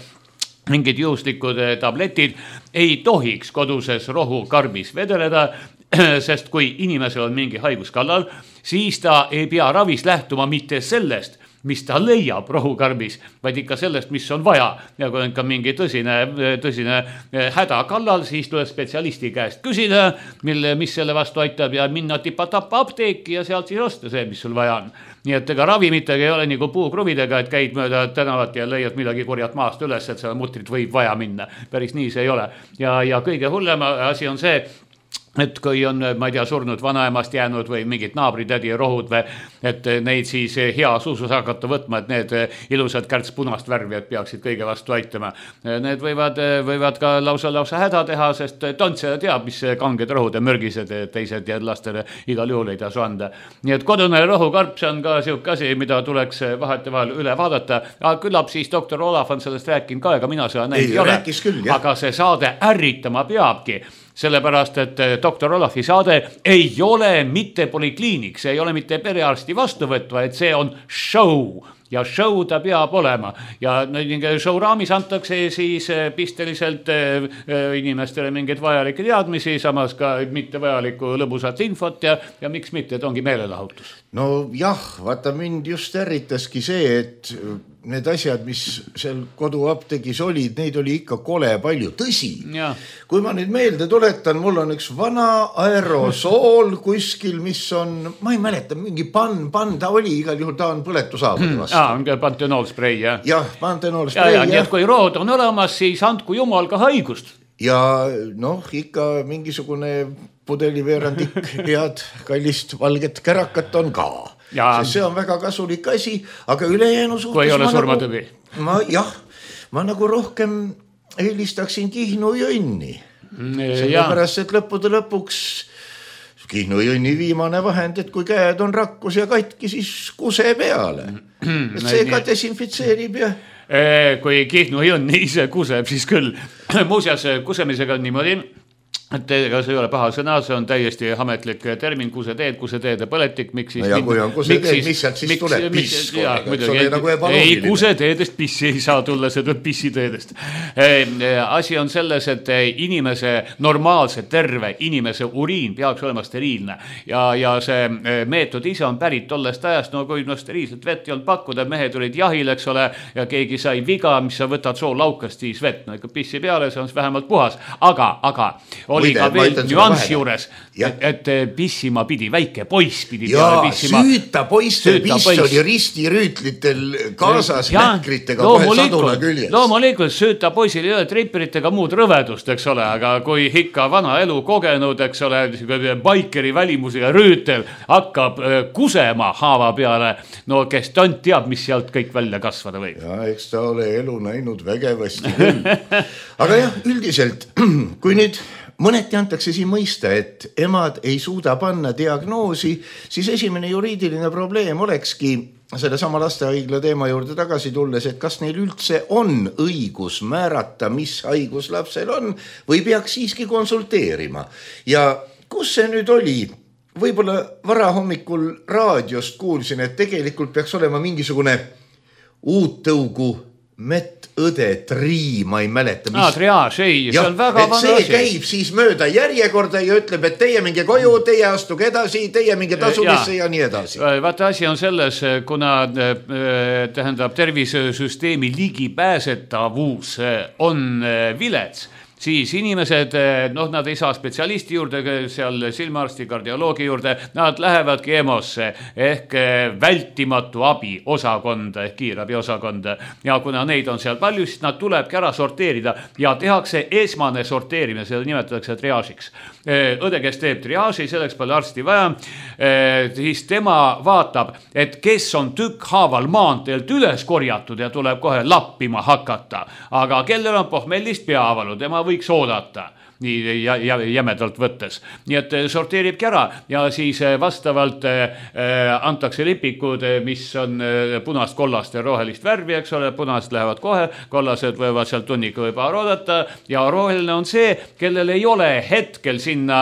et mingid juhuslikud tabletid ei tohiks koduses rohukarbis vedeleda, sest kui inimesel on mingi haigus kallal, siis ta ei pea ravis lähtuma mitte sellest, mis ta leiab rohukarbis, vaid ikka sellest, mis on vaja. Ja kui on ka mingi tõsine, tõsine häda kallal, siis tuleb spetsialisti käest küsida, mille, mis selle vastu aitab ja minna tipa-tappa apteeki ja sealt siis osta see, mis sul vaja on. Nii et ega ravimitega ei ole nagu puukruvidega, et käid mööda tänavat ja leiad midagi kurjat maast üles, et seda mutrit võib vaja minna. Päris nii see ei ole. Ja, ja kõige hullem asi on see, et kui on, ma ei tea, surnud vanaemast jäänud või mingid naabritädi rohud või, et neid siis heas usus hakata võtma, et need ilusad kärts punast värvi, et peaksid kõige vastu aitama. Need võivad, võivad ka lausa, lausa häda teha, sest tontse teab, mis kanged rohud ja mürgised teised ja lastele igal juhul ei tasu anda. Nii et kodune rohukarp, see on ka siuke asi, mida tuleks vahetevahel üle vaadata. Ja küllap siis doktor Olaf on sellest rääkinud ka, ega mina seda näinud ei ole. Küll, aga see saade ärritama peabki. Sellepärast, et doktor Olafi saade ei ole mitte polikliinik, see ei ole mitte perearsti vastuvõtt, vaid see on show. ja show ta peab olema ja show raamis antakse siis pisteliselt inimestele mingeid vajalikke teadmisi, samas ka mitte vajalikku lõbusat infot ja, ja miks mitte, et ongi meelelahutus. No jah, vaata mind just ärritaski see, et need asjad, mis seal koduapteegis olid, neid oli ikka kole palju. Tõsi, ja. Kui ma nüüd meelde tuletan, mul on üks vana aerosool kuskil, mis on, ma ei mäleta, mingi pann, pann ta oli, igal juhul ta on põletusaabude vastu. Jaa, on pantenoolsprei, jah. Jah, pantenoolsprei. Ja, ja, nii et kui rood on olemas, siis andku jumal ka haigust. Ja noh, ikka mingisugune pudeliveerandik head kallist valget kärakat on ka. Ja. Sest see on väga kasulik asi, aga ülejäänu suhtes... Kui ei ole surmatõbi. Nagu, ma, jah, ma nagu rohkem eelistaksin Kihnu jõnni. Sellepärast, et lõppude lõpuks Kihnu jõnni viimane vahend, et kui käed on rakkus ja katki, siis kuse peale. Et see ka desinfitseerib ja... Kui Kihnu jõnn ise kuseb, siis küll. Muuseas, kusemisega on niimoodi... et ega see ei ole paha sõna, see on täiesti ametlik termin, kuseteed, kuseteede põletik, miks siis... No ja kui on kuseteed, mis sealt siis tuleb piss? Ei, kuseteedest pissi ei saa tulla, see tuleb pissiteedest. Asi on selles, et inimese normaalse, terve inimese uriin peaks olema steriilne ja, ja see meetod ise on pärit tollest ajast, no kui no steriilset vett ei olnud pakkuda, mehed olid jahil, eks ole, ja keegi sai viga, mis sa võtad soo laukast, siis vett, no ikka pissi peale, see on vähemalt puhas, aga, aga oli ka veel nüansi juures, et, et pissima pidi, väike poiss pidi peale pissima. Süüta poiste piss oli ristirüütlitel kaasas ja, näkritega kohe sadula küljes. Loomulikult süüta poisil ei ole triperitega muud rõvedust, eks ole, aga kui ikka vana elu kogenud, eks ole, baikeri välimuse ja rüütel hakkab kusema haava peale, no kes tant teab, mis sealt kõik välja kasvada võib. Ja, eks ta ole elu näinud vägevasti küll. Aga jah, üldiselt, kui nüüd mõneti antakse siin mõista, et emad ei suuda panna diagnoosi, siis esimene juriidiline probleem olekski selle sama lastehaigla teema juurde tagasi tulles, et kas neil üldse on õigus määrata, mis haigus lapsel on, või peaks siiski konsulteerima. Ja kus see nüüd oli? Võib-olla varahommikul raadiost kuulsin, et tegelikult peaks olema mingisugune uut tõugu met õde trii, ma ei mäleta. Mis... Ah, triaaž, ei, see on väga vana asi. See käib siis mööda järjekorda ja ütleb, et teie minge koju, teie astuge edasi, teie minge tasulisse ja, ja nii edasi. Vaata, asi on selles, kuna tähendab tervisesüsteemi ligipääsetavus on vilets, siis inimesed, noh, nad ei saa spetsialisti juurde, seal silmaarsti, kardioloogi juurde, nad lähevadki EMO-sse ehk vältimatu abi osakonda ehk kiirabi osakonda. Ja kuna neid on seal palju, siis nad tulebki ära sorteerida ja tehakse esmane sorteerimine, seda nimetatakse triaažiks. Õde, kes teeb triaaži, selleks palju arsti vaja, siis tema vaatab, et kes on tükk haaval maanteelt üles korjatud ja tuleb kohe lappima hakata. Aga kellel on pohmellist peavalu, tema võiks oodata, nii ja, ja, jämedalt võttes. Nii et sorteeribki ära ja siis vastavalt äh, antakse lipikud, mis on punast, kollast ja rohelist värvi, eks ole, punast lähevad kohe, kollased võivad seal tunnika või paar oodata ja roheline on see, kellel ei ole hetkel sinna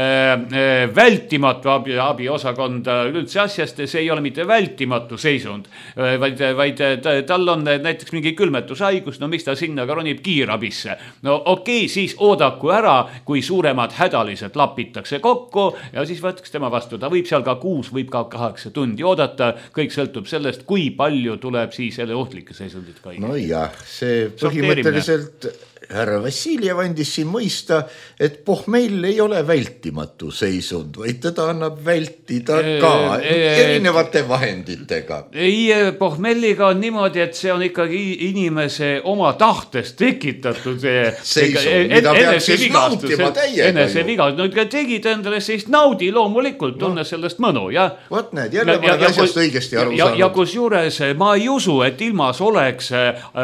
äh, vältimatu abi, abi osakonda üldse asjast, see ei ole mitte vältimatu seisund, vaid, vaid tal on näiteks mingi külmetushaigus, no miks ta sinna ka ronib kiirabisse. No okei, siis oodaku ära, kui suuremad hädalised lapitakse kokku ja siis võtaks tema vastu. Ta võib seal ka kuus, võib ka kaheksa tundi oodata, kõik sõltub sellest, kui palju tuleb siis jälle ohtlike seisundid ka. No jah, see põhimõtteliselt härra Vassiljev andis siin mõista, et pohmell ei ole vältimatu seisund, vaid teda annab vältida ka erinevate vahenditega. Ei, pohmelliga on niimoodi, et see on ikkagi inimese oma tahtest tekitatud seisund, mida peaks siis nautima täiega. Enese vigas, no tegid endale siis naudi loomulikult, tunne sellest mõnu. Vot näed, jälle ma olen asjast õigesti aru saanud. Ja kus juures ma ei usu, et ilmas oleks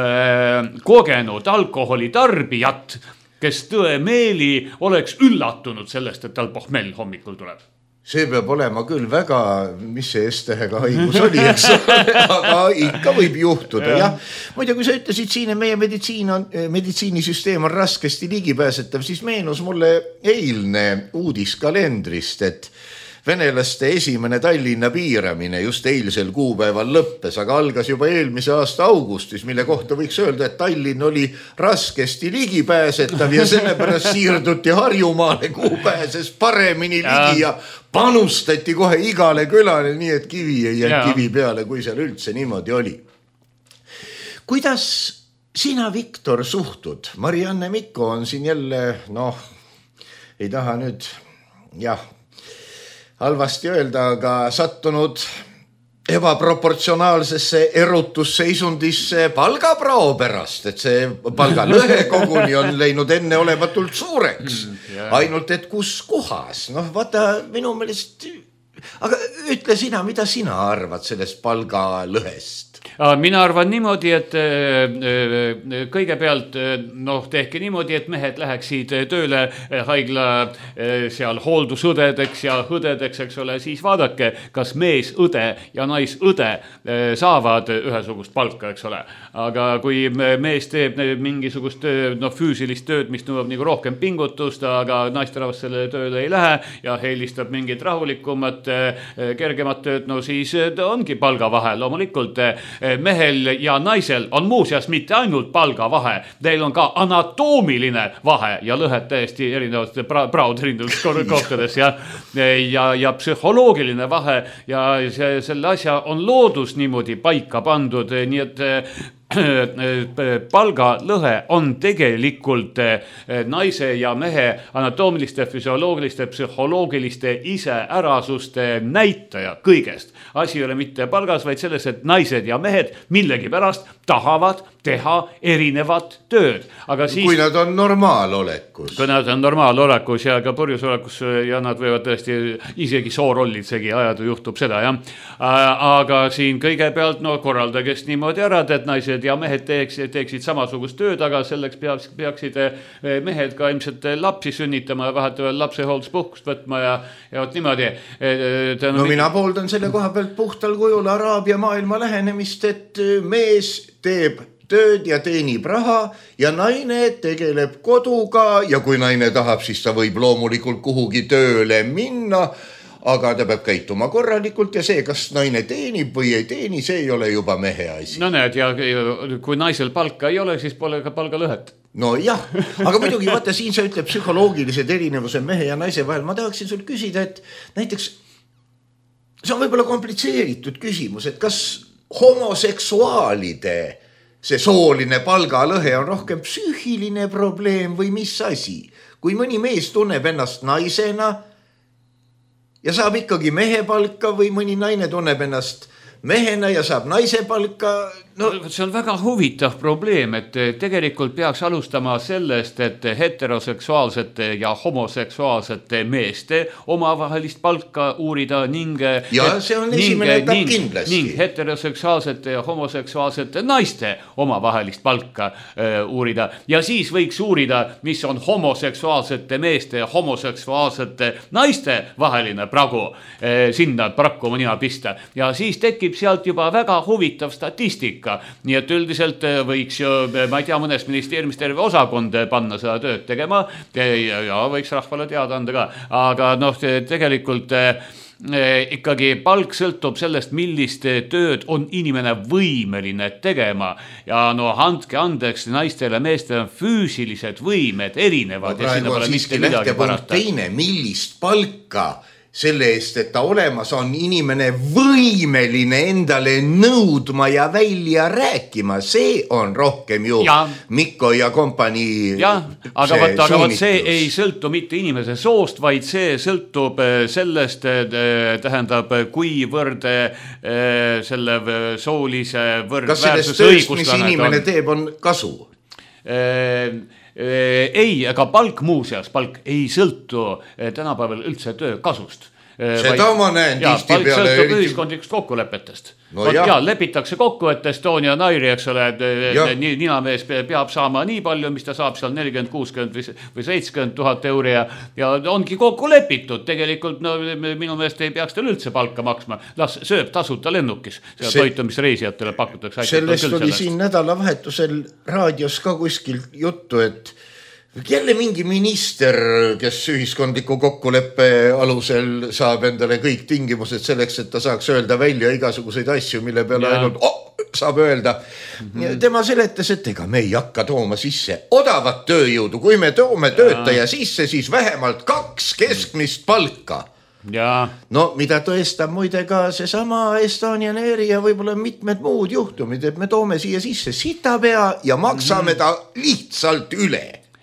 kogenud alkoholi tarbijat, kes tõemeeli oleks üllatunud sellest, et tal pohmell hommikul tuleb. See peab olema küll väga, mis see S-tähega haigus oli, eks, aga ikka võib juhtuda. Ja. Muide, kui sa ütlesid siin, et meie meditsiin on, meditsiinisüsteem on raskesti ligipääsetav, siis meenus mulle eilne uudiskalendrist, et venelaste esimene Tallinna piiramine just eilsel kuupäeval lõppes, aga algas juba eelmise aasta augustis, mille kohta võiks öelda, et Tallinn oli raskesti ligipääsetav ja sellepärast siirduti Harjumaale, kuhu pääses paremini ligi ja panustati kohe igale külale, nii et kivi ei jäänud kivi peale, kui seal üldse niimoodi oli. Kuidas sina, Viktor, suhtud? Marianne Mikko on siin jälle, noh, ei taha nüüd, jah, halvasti öelda, aga sattunud ebaproportsionaalsesse erutusseisundisse palgaprao pärast, et see palgalõhe koguni on läinud enneolematult suureks. Ainult, et kus kohas? Noh, vaata, minu meelest, aga ütle sina, mida sina arvad sellest palgalõhest? Mina arvan niimoodi, et kõigepealt noh, tehke niimoodi, et mehed läheksid tööle haigla seal hooldusõdedeks ja õdedeks, eks ole, siis vaadake, kas mees õde ja naisõde saavad ühesugust palka, eks ole. Aga kui mees teeb mingisugust no, füüsilist tööd, mis nõuab nagu rohkem pingutust, aga naisterahvas selle tööle ei lähe ja helistab mingit rahulikumat, kergemat tööd, no siis ongi palga vahe. Loomulikult mehel ja naisel on muuseas mitte ainult palgavahe, neil on ka anatoomiline vahe ja lõhed täiesti erinevad pra- praud erinevates kohtades ja, ja, ja psühholoogiline vahe ja see, selle asja on loodus niimoodi paika pandud, nii et palgalõhe on tegelikult naise ja mehe anatoomiliste, füsioloogiliste, psühholoogiliste iseärasuste näitaja kõigest. Asi ei ole mitte palgas, vaid selles, et naised ja mehed millegi pärast tahavad teha erinevat tööd. Aga siis, kui nad on normaalolekus. Kui nad on normaalolekus ja ka purjusolekus ja nad võivad tõesti isegi soorollid segi ajadu juhtub seda, jah. Aga siin kõigepealt no, korraldagest niimoodi ära, et naised ja mehed teeks, teeksid samasugust tööd, aga selleks peaks, peaksid mehed ka ilmselt lapsi sünnitama ja vahetavalt lapsehoolduspuhkust võtma ja, ja võt niimoodi. No mina pooldan selle koha pealt puhtal kujul araabia maailma lähenemist, et mees teeb tööd ja teenib raha ja naine tegeleb koduga ja kui naine tahab, siis ta võib loomulikult kuhugi tööle minna, aga ta peab käituma korralikult ja see, kas naine teenib või ei teeni, see ei ole juba mehe asi. No näed, ja kui naisel palka ei ole, siis pole ka palgalõhet. No jah, aga muidugi vaata, siin sa ütleb psühholoogilised erinevuse mehe ja naise vahel. Ma tahaksin sul küsida, et näiteks see on võib-olla komplitseeritud küsimus, et kas homoseksuaalide see sooline palgalõhe on rohkem psüühiline probleem või mis asi? Kui mõni mees tunneb ennast naisena ja saab ikkagi mehe palka või mõni naine tunneb ennast mehena ja saab naise palka. No, see on väga huvitav probleem, et tegelikult peaks alustama sellest, et heteroseksuaalsete ja homoseksuaalsete meeste omavahelist palka uurida ning, ja see on esimene etapp kindlasti. Ning heteroseksuaalsete ja homoseksuaalsete naiste omavahelist palka uh, uurida. Ja siis võiks uurida, mis on homoseksuaalsete meeste ja homoseksuaalsete naiste vaheline pragu. Uh, sinna prakku nina pista. Ja siis tekib sealt juba väga huvitav statistika. Nii et üldiselt võiks ju, ma ei tea, mõnes ministeeriumis terve osakond panna seda tööd tegema ja, ja võiks rahvale teada anda ka. Aga noh, tegelikult ikkagi palk sõltub sellest, millist tööd on inimene võimeline tegema. Ja no andke andeks, naistele meestele on füüsilised võimed erinevad. No, ja praegu on siiski lähtepunkt teine, millist palka selle eest, et ta olemas on inimene võimeline endale nõudma ja välja rääkima. See on rohkem ju ja. Mikko ja kompanii. Jah, aga vaat, aga vaat see ei sõltu mitte inimese soost, vaid see sõltub sellest, tähendab, kuivõrd selle soolise võrdväärsus kas sellest tööst, mis inimene on. Teeb, on kasu? Ei, aga palk muuseas, palk ei sõltu tänapäeval üldse töö kasust. Seda ma näen tihti peale. Palk sõltub ühiskondlikust kokkulepetest. No ja. Ja, lepitakse kokku, et Estonia Nairi, eks ole, ninamees peab saama nii palju, mis ta saab seal nelikümmend, kuuskümmend või seitsekümmend tuhat euri ja, ja ongi kokku lepitud. Tegelikult no, minu meelest ei peaks tal üldse palka maksma. Las sööb tasuta lennukis. See toitumisreisijatele pakutakse. Sellest oli siin nädalavahetusel raadios ka kuskil juttu, et jälle mingi minister, kes ühiskondliku kokkuleppe alusel saab endale kõik tingimused selleks, et ta saaks öelda välja igasuguseid asju, mille peale ja. ainult oh, saab öelda. Mm-hmm. Tema seletas, et ega me ei hakka tooma sisse odavat tööjõudu. Kui me toome töötaja ja. sisse, siis vähemalt kaks keskmist palka. Ja. No mida tõestab muide ka seesama Estonian Airi ja võib-olla mitmed muud juhtumid, et me toome siia sisse sitapea ja maksame ta lihtsalt üle.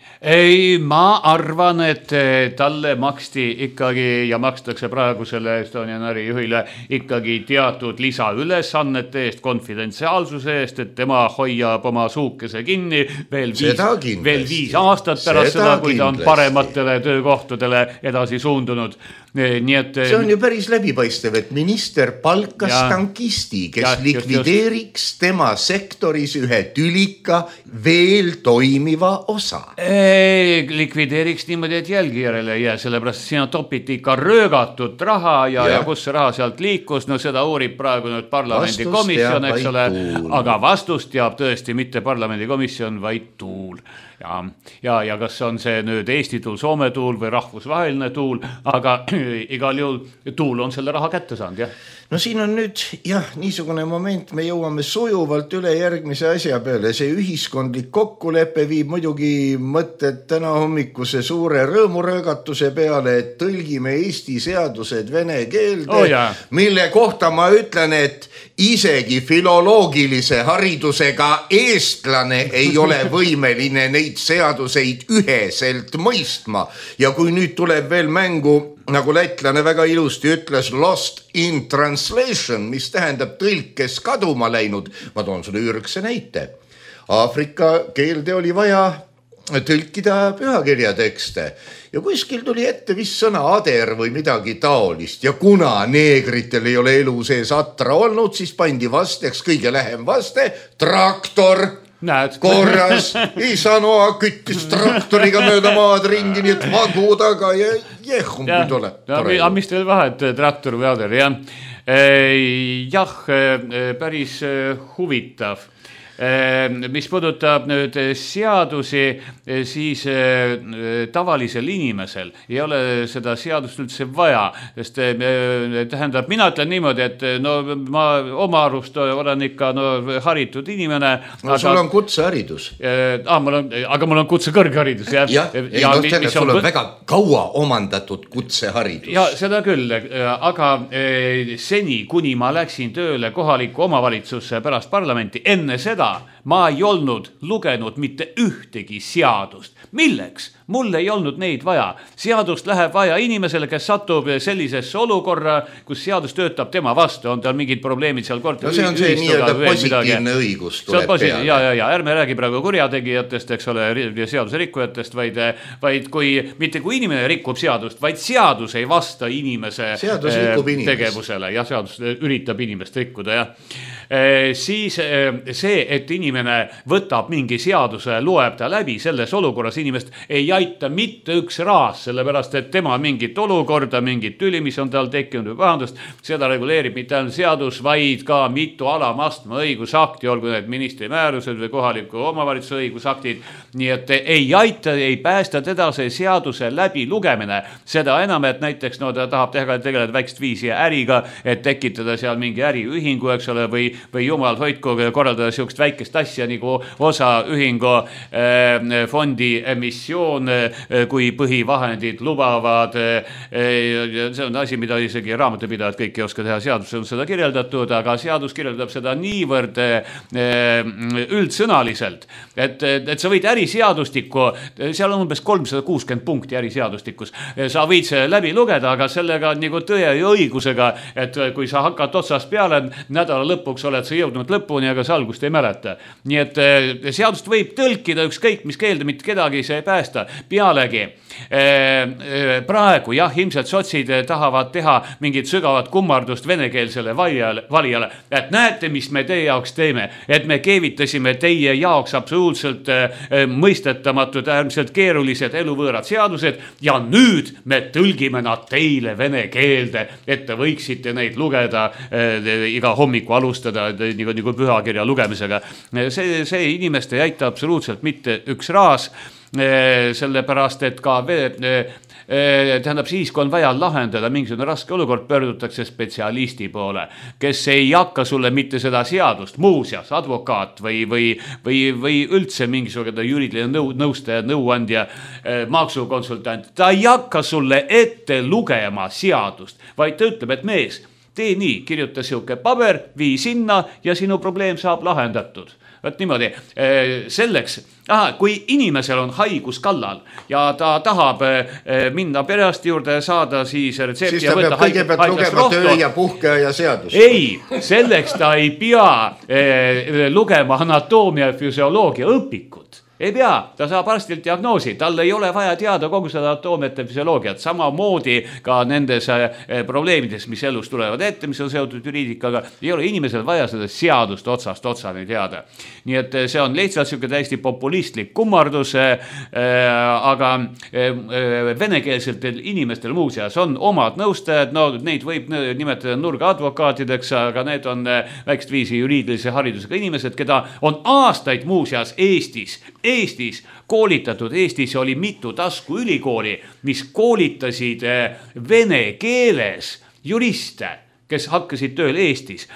Ei, ma arvan, et talle maksti ikkagi ja makstakse praegu selle Estonian Airi juhile ikkagi teatud lisaülesannete eest, konfidentsiaalsuse eest, et tema hoiab oma suukese kinni veel viis, veel viis aastat pärast seda, seda, kui ta on parematele töökohtadele edasi suundunud. Nii et, see on ju päris läbipaistev, et minister palkas ja, tankisti, kes ja, likvideeriks just, just. tema sektoris ühe tülika veel toimiva osa. Ei, likvideeriks niimoodi, et jälgi järele ei jää, sellepärast siin on topiti ikka röögatud raha ja, ja. ja kus see raha sealt liikus, no seda uurib praegu nüüd parlamendi vastust komisjon, eks ole, aga vastust teab tõesti mitte parlamendi komisjon, vaid tuul. Ja, ja, ja kas on see nüüd Eesti tuul, Soome tuul või rahvusvaheline tuul, aga igal juhul tuul on selle raha kätte saanud, jah. No siin on nüüd, jah, niisugune moment, me jõuame sujuvalt üle järgmise asja peale. See ühiskondlik kokkulepe viib muidugi mõtted täna hommikuse suure rõõmuröögatuse peale, et tõlgime Eesti seadused vene keelde, oh, mille kohta ma ütlen, et isegi filoloogilise haridusega eestlane ei ole võimeline neid seaduseid üheselt mõistma. Ja kui nüüd tuleb veel mängu, nagu lätlane väga ilusti ütles, lost in translation, mis tähendab tõlkes kaduma läinud. Ma toon sulle ürgse näite. Aafrika keelde oli vaja tõlkida pühakirja tekste ja kuskil tuli ette vist sõna ader või midagi taolist ja kuna neegritel ei ole elu sees atra olnud, siis pandi vasteks kõige lähem vaste traktor. Näed. Korras, isa noa küttis traktoriga mööda maad ringi, nii et vagu taga ja jehum ja, kui tule. Ja, mis teil vahet, traktor või ader, jah? E, jah, päris huvitav. Mis puudutab nüüd seadusi, siis tavalisel inimesel ei ole seda seadust üldse vaja, sest tähendab, mina ütlen niimoodi, et no ma oma arust olen ikka no, haritud inimene. No aga, sul on kutseharidus. Ah, mul on, aga mul on kutse kõrgharidus, jah. Ja, ja, ja no, tähendab, sul on, on väga kaua omandatud kutseharidus. Ja seda küll, aga seni, kuni ma läksin tööle kohaliku omavalitsusse pärast parlamenti, enne seda ma ei olnud lugenud mitte ühtegi seadust. Milleks? Mul ei olnud neid vaja. Seadust läheb vaja inimesele, kes satub sellisesse olukorra, kus seadus töötab tema vastu. On tal mingid probleemid seal kord. No see on see nii-öelda positiivne õigus tuleb peale. Ja, ja, ja, ärme räägi praegu kurjategijatest, eks ole, seaduse rikkujatest, vaid, vaid kui, mitte kui inimene rikub seadust, vaid seadus ei vasta inimese tegevusele. Ja seadus üritab inimest rikkuda, jah. Siis see, et inimene võtab mingi seaduse, loeb ta läbi selles olukorras inimest, ei aita mitte üks raas, sellepärast, et tema mingit olukorda, mingit tüli, mis on tal tekkinud või pahandust, seda reguleerib mitte ainult seadus, vaid ka mitu alamastme õigusakti, olgu need ministri määrused või kohaliku omavalitsuse õigusaktid, nii et ei aita, ei päästa teda see seaduse läbi lugemine, seda enam, et näiteks no, ta tahab teha tegeleda väikest viisi äriga, et tekitada seal mingi äriühingu, eks ole, või või jumal hoidku korraldada siukest väikest asja nagu osaühingu äh, fondi emissioon, äh, kui põhivahendid lubavad. Äh, see on asi, mida isegi raamatupidajad kõik ei oska teha. Seadus on seda kirjeldatud, aga seadus kirjeldab seda niivõrd äh, üldsõnaliselt, et, et sa võid äriseadustikku, seal on umbes kolmsada kuuskümmend punkti äriseadustikus. Sa võid see läbi lugeda, aga sellega nagu tõe ja õigusega, et kui sa hakkad otsast peale, nädala lõpuks oled sa jõudnud lõpuni, aga sa algust ei mäleta. Nii et seadust võib tõlkida ükskõik, mis keelde mitte kedagi see ei päästa. Pealegi, praegu jah, ilmselt sotsid tahavad teha mingit sügavat kummardust venekeelsele valijale, valijale, et näete, mis me teie jaoks teeme, et me keevitasime teie jaoks absoluutselt mõistetamatud, äärmiselt keerulised eluvõõrad seadused ja nüüd me tõlgime nad teile vene keelde, et te võiksite neid lugeda iga hommiku alustada nagu, nagu pühakirja lugemisega. See, see inimeste ei aita absoluutselt mitte üks raas. sellepärast, et ka tähendab siis, kui on vaja lahendada mingisugune raske olukord, pöördutakse spetsialisti poole, kes ei hakka sulle mitte seda seadust, muuseas advokaat või, või, või, või üldse mingisugune juriidiline nõu, nõustaja, nõuandja, maksukonsultant, ta ei hakka sulle ette lugema seadust, vaid ta ütleb, et mees, tee nii, kirjuta siuke paber, vii sinna ja sinu probleem saab lahendatud. Võt niimoodi, selleks, aha, kui inimesel on haigus kallal ja ta tahab minna perearsti juurde saada siis retsepti. Siis ta peab kõigepealt lugema töö ja puhke ja seadust. Ei, selleks ta ei pea lugema anatoomia ja füsioloogia õpikut. Ei pea, ta saab arstilt diagnoosi, tal ei ole vaja teada kogu seda anatoomiat ja füsioloogiat, samamoodi ka nendes probleemides, mis elus tulevad ette, mis on seotud juriidikaga, ei ole inimesel vaja seda seadust otsast otsani teada. Nii et see on lihtsalt siuke täiesti populistlik kummardus, aga venekeelsetel inimestel muuseas on omad nõustajad, no neid võib nimetada nurga advokaatideks, aga need on väikest viisi juriidilise haridusega inimesed, keda on aastaid muuseas Eestis Eestis koolitatud, Eestis oli mitu tasku ülikooli, mis koolitasid vene keeles juriste, kes hakkasid tööl Eestis,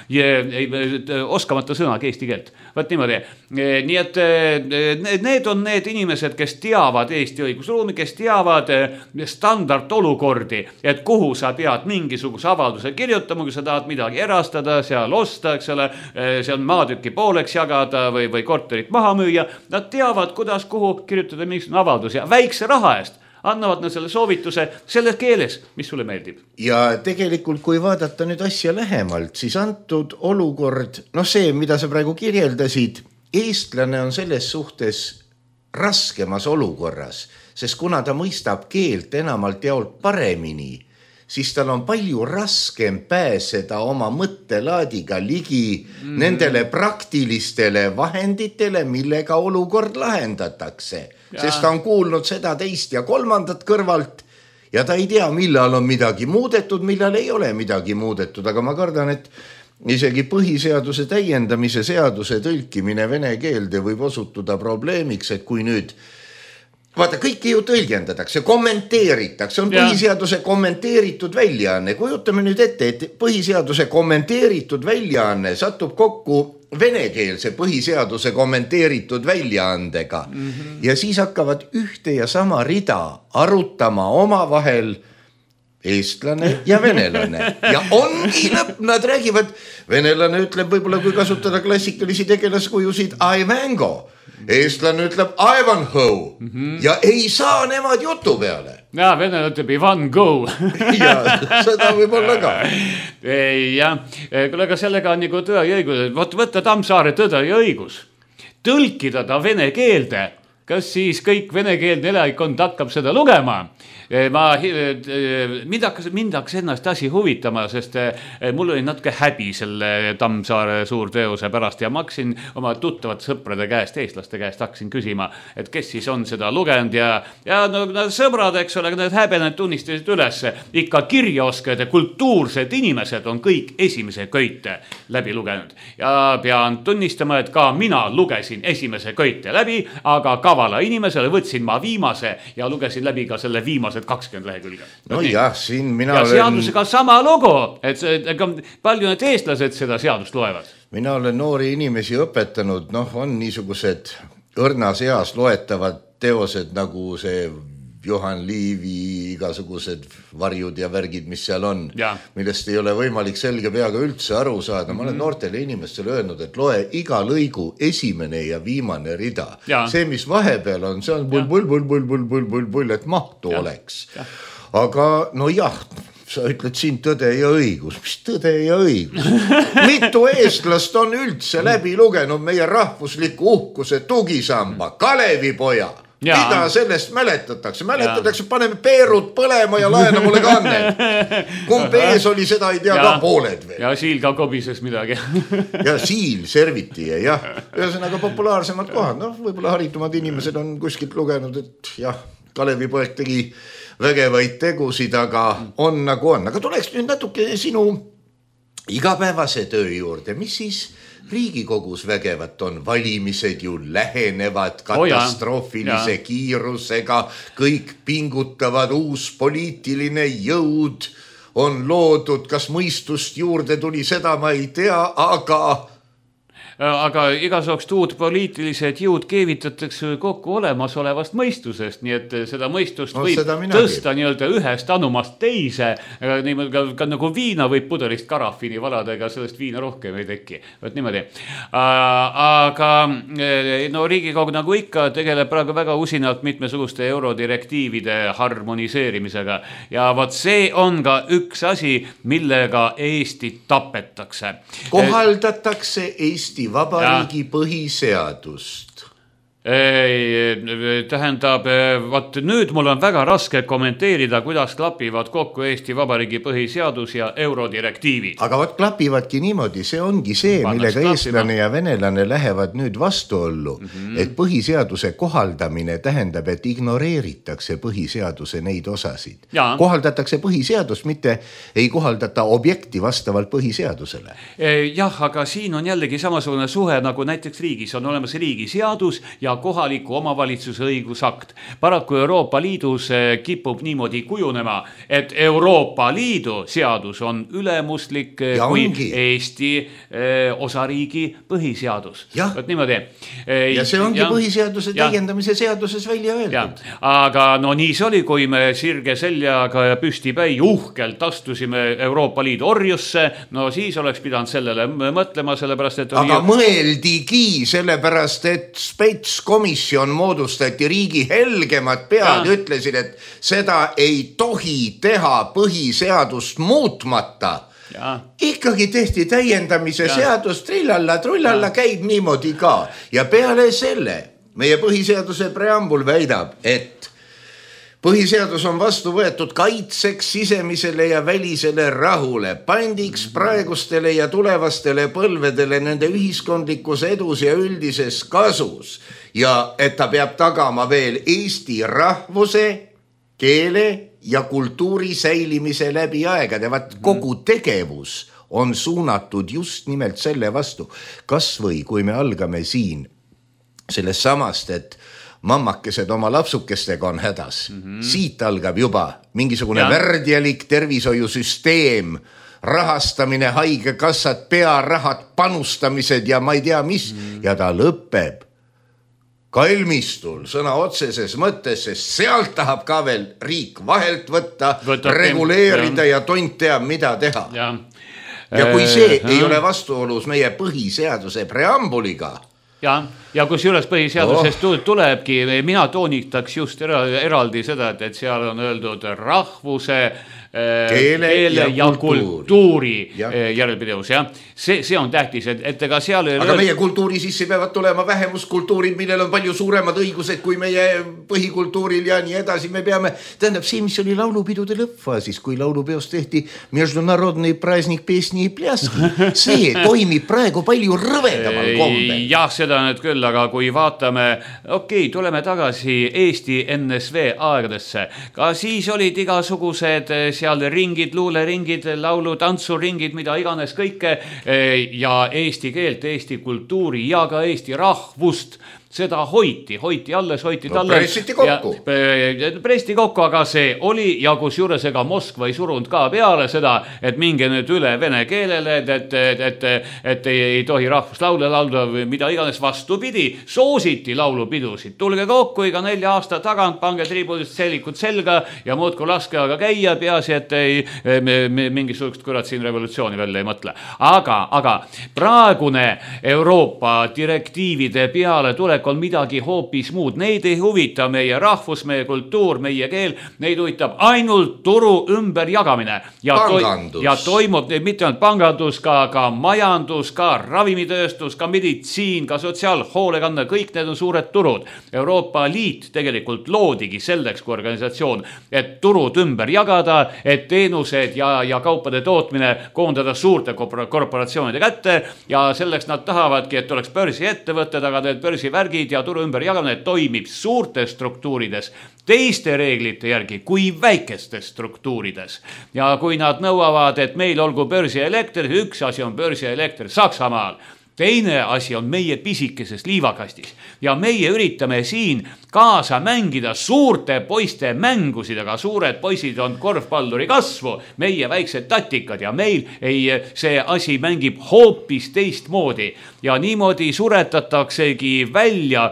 oskamata sõnagi eesti keelt. Võt niimoodi. Nii et need on need inimesed, kes teavad Eesti õigusruumi, kes teavad standardolukordi, et kuhu sa pead mingisuguse avalduse kirjutama, kui sa tahad midagi erastada, seal osta, eks ole, seal maatükki pooleks jagada või, või korterit maha müüa. Nad teavad, kuidas kuhu kirjutada mingisugune avaldus ja väikse raha eest annavad nad selle soovituse selles keeles, mis sulle meeldib. Ja tegelikult, kui vaadata nüüd asja lähemalt, siis antud olukord, noh see, mida sa praegu kirjeldasid, eestlane on selles suhtes raskemas olukorras, sest kuna ta mõistab keelt enamalt jaolt paremini, siis tal on palju raskem pääseda oma mõttelaadiga ligi mm. nendele praktilistele vahenditele, millega olukord lahendatakse. Ja. Sest ta on kuulnud seda teist ja kolmandat kõrvalt ja ta ei tea, millal on midagi muudetud, millal ei ole midagi muudetud, aga ma kardan, et isegi põhiseaduse täiendamise seaduse tõlkimine vene keelde võib osutuda probleemiks, et kui nüüd vaata, kõiki ju tõlgendatakse, kommenteeritakse, on põhiseaduse kommenteeritud väljaanne. Kujutame nüüd ette, et põhiseaduse kommenteeritud väljaanne satub kokku venekeelse põhiseaduse kommenteeritud väljaandega mm-hmm. ja siis hakkavad ühte ja sama rida arutama omavahel eestlane ja venelane. Ja ongi lõpp, nad räägivad, venelane ütleb võib-olla, kui kasutada klassikalisi tegelaskujusid, Ivango. Eestlane ütleb Ivanhoe mm-hmm. ja ei saa nemad jutu peale. Ja, venelane ütleb Ivan Go. Ja, seda võib olla ka. Jah, kuule, aga sellega on nagu tõe ja õigus. Võt, võtta Tammsaare Tõde ja õigus. Tõlkida ta vene keelde. Kas siis kõik venekeelne elanikkond hakkab seda lugema? Ma, mind hakkas, mind hakkas ennast asi huvitama, sest mul oli natuke häbi selle Tammsaare suurteose pärast ja ma hakkasin oma tuttavate sõprade käest, eestlaste käest hakkasin küsima, et kes siis on seda lugenud ja, ja no, nad sõbrad, eks ole, need häbened tunnistasid üles, ikka kirjaoskajad ja kultuursed inimesed on kõik esimese köite läbi lugenud ja pean tunnistama, et ka mina lugesin esimese köite läbi, aga kavala inimesele võtsin ma viimase ja lugesin läbi ka selle viimase kakskümmend lehekülge. No nii. Jah, siin mina ja olen... seadusega sama logo, et ega palju need eestlased seda seadust loevad. Mina olen noori inimesi õpetanud, noh, on niisugused õrnas eas loetavad teosed nagu see Johan Liivi igasugused varjud ja värgid, mis seal on, ja. Millest ei ole võimalik selge peaga üldse aru saada. Ma olen noortele inimestele öelnud, et loe iga lõigu esimene ja viimane rida. Ja. See, mis vahepeal on, see on bull, bull, bull, bull, bull, bull, bull, bull, et mahtu ja. Oleks. Ja. Aga no jah, sa ütled siin tõde ja õigus. Mis tõde ja õigus? Mitu eestlast on üldse läbi lugenud meie rahvusliku uhkuse tugisamba, Kalevipoja. Ja. Mida sellest mäletatakse? Mäletatakse, ja. Paneme peerud põlema ja laena mulle kanne. Kumb ees oli, seda ei tea ja. Ka pooled veel. Ja Siil ka kobises midagi. Ja Siil, serviti ja jah. Ühesõnaga populaarsemad kohad. No, võib-olla haritumad inimesed on kuskilt lugenud, et jah, Kalevipoeg tegi vägevaid tegusid, aga on nagu on. Aga tuleks nüüd natuke sinu igapäevase töö juurde, mis siis Riigikogus vägevat on, valimised ju lähenevad katastroofilise oh, kiirusega, kõik pingutavad, uus poliitiline jõud on loodud, kas mõistust juurde tuli, seda ma ei tea, aga... aga igasugust uut poliitilised jõud keevitatakse kokku olemasolevast mõistusest, nii et seda mõistust no, võib tõsta nii-öelda ühest anumast teise, niimoodi ka, ka nagu viina võib pudelist karafini valada, ega sellest viina rohkem ei teki. Võt niimoodi. Aga no Riigikogu nagu ikka tegeleb praegu väga usinalt mitmesuguste eurodirektiivide harmoniseerimisega ja vot see on ka üks asi, millega Eesti tapetakse. Kohaldatakse Eesti Vabariigi ja. Põhiseadust. Ei, tähendab, vaat nüüd mul on väga raske kommenteerida, kuidas klapivad kokku Eesti Vabariigi põhiseadus ja eurodirektiivid. Aga vaat klapivadki niimoodi, see ongi see, Pannaks millega klapima. Eestlane ja venelane lähevad nüüd vastuollu, mm -hmm. et põhiseaduse kohaldamine tähendab, et ignoreeritakse põhiseaduse neid osasid. Ja. Kohaldatakse põhiseadust, mitte ei kohaldata objekti vastavalt põhiseadusele. Jah, aga siin on jällegi samasugune suhe, nagu näiteks riigis on olemas riigiseadus ja kohaliku omavalitsuse õigusakt. Paraku Euroopa Liidus kipub niimoodi kujunema, et Euroopa Liidu seadus on ülemuslik ja kui ongi. Eesti eh, osariigi põhiseadus. Võt niimoodi. Eh, ja see ongi ja, põhiseaduse täiendamise seaduses välja öeldud. Aga no nii see oli, kui me sirge seljaga ja püstipäi uhkelt astusime Euroopa Liidu orjusse, no siis oleks pidanud sellele mõtlema, sellepärast, et... Aga oli... mõeldigi sellepärast, et spets komisjon moodustati, riigi helgemad pead ja. Ütlesid, et seda ei tohi teha põhiseadust muutmata. Ja. Ikkagi tehti täiendamise ja. Seadus, trillalla, trullalla ja. Käib niimoodi ka. Ja peale selle meie põhiseaduse preambul väidab, et põhiseadus on vastu võetud kaitseks sisemisele ja välisele rahule, pandiks praegustele ja tulevastele põlvedele nende ühiskondlikus edus ja üldises kasus ja et ta peab tagama veel Eesti rahvuse, keele ja kultuuri säilimise läbi aegade. Vaat kogu tegevus on suunatud just nimelt selle vastu. Kas või kui me algame siin sellest samast, et mammakesed oma lapsukestega on hädas. Mm-hmm. Siit algab juba mingisugune ja. Värdjalik tervishoiusüsteem, rahastamine, haigekassad, pearahad, panustamised ja ma ei tea mis. Mm-hmm. Ja ta lõpeb kalmistul sõna otseses mõttes, sest sealt tahab ka veel riik vahelt võtta, Võtab reguleerida ja. ja tont teab, mida teha. Ja, ja kui see äh, ei äh. ole vastuolus meie põhiseaduse preambuliga, ja, ja kus juures põhiseadusest oh. tulebki, mina toonitaks just eraldi seda, et seal on öeldud rahvuse, keele, keele ja, ja kultuuri, kultuuri ja. järelpidevus. Ja. See, see on tähtis, et, et ega seal... Aga öeldud... meie kultuuri sisse peavad tulema vähemuskultuurid, millel on palju suuremad õigused kui meie põhikultuuril ja nii edasi. Me peame, tähendab see, mis oli laulupidude lõppfaasis, kui laulupeos tehti Международный праздник песни и пляски. See toimib praegu palju rõvedamal kombel. Jah, seda nüüd küll, aga kui vaatame, okei, okay, tuleme tagasi Eesti N S V aegadesse. Ka siis olid igasugused seal ringid, luuleringid, laulu, tantsuringid, mida iganes kõike ja eesti keelt, eesti kultuuri ja ka eesti rahvust. Seda hoiti, hoiti alles, hoiti no, talles. Pressiti kokku. Ja, pressiti kokku, aga see oli ja kus juures ega Moskva ei surunud ka peale seda, et minge nüüd üle vene keelele, et, et, et, et, et ei, ei tohi rahvuslaule laulda või mida iganes vastupidi. Soositi laulupidusid. Tulge kokku iga nelja aasta tagant, pange triibulist sellikud selga ja muudku laske aga käia, peaasi, et ei me, me, mingisugust kurat siin revolutsiooni välja ei mõtle. Aga, aga praegune Euroopa direktiivide peale tuleb on midagi hoopis muud. Neid ei huvita meie rahvus, meie kultuur, meie keel. Neid huvitab ainult turu ümber jagamine. Ja, to- ja toimub mitte ainult pangandus, ka, ka majandus, ka ravimitööstus, ka meditsiin, ka sotsiaalhoolekanne. Kõik need on suured turud. Euroopa Liit tegelikult loodigi selleks kui organisatsioon, et turud ümber jagada, et teenused ja, ja kaupade tootmine koondada suurte korporatsioonide kätte ja selleks nad tahavadki, et oleks börsi ettevõtted, aga need börsi värgid värgid ja turu ümber jagamine toimib suurtes struktuurides teiste reeglite järgi kui väikestes struktuurides. Ja kui nad nõuavad, et meil olgu börsielekter, üks asi on börsielekter Saksamaal, teine asi on meie pisikeses liivakastis ja meie üritame siin kaasa mängida suurte poiste mängusid, aga suured poisid on korvpalluri kasvu, meie väiksed tatikad ja meil ei, see asi mängib hoopis teistmoodi ja niimoodi suretataksegi välja.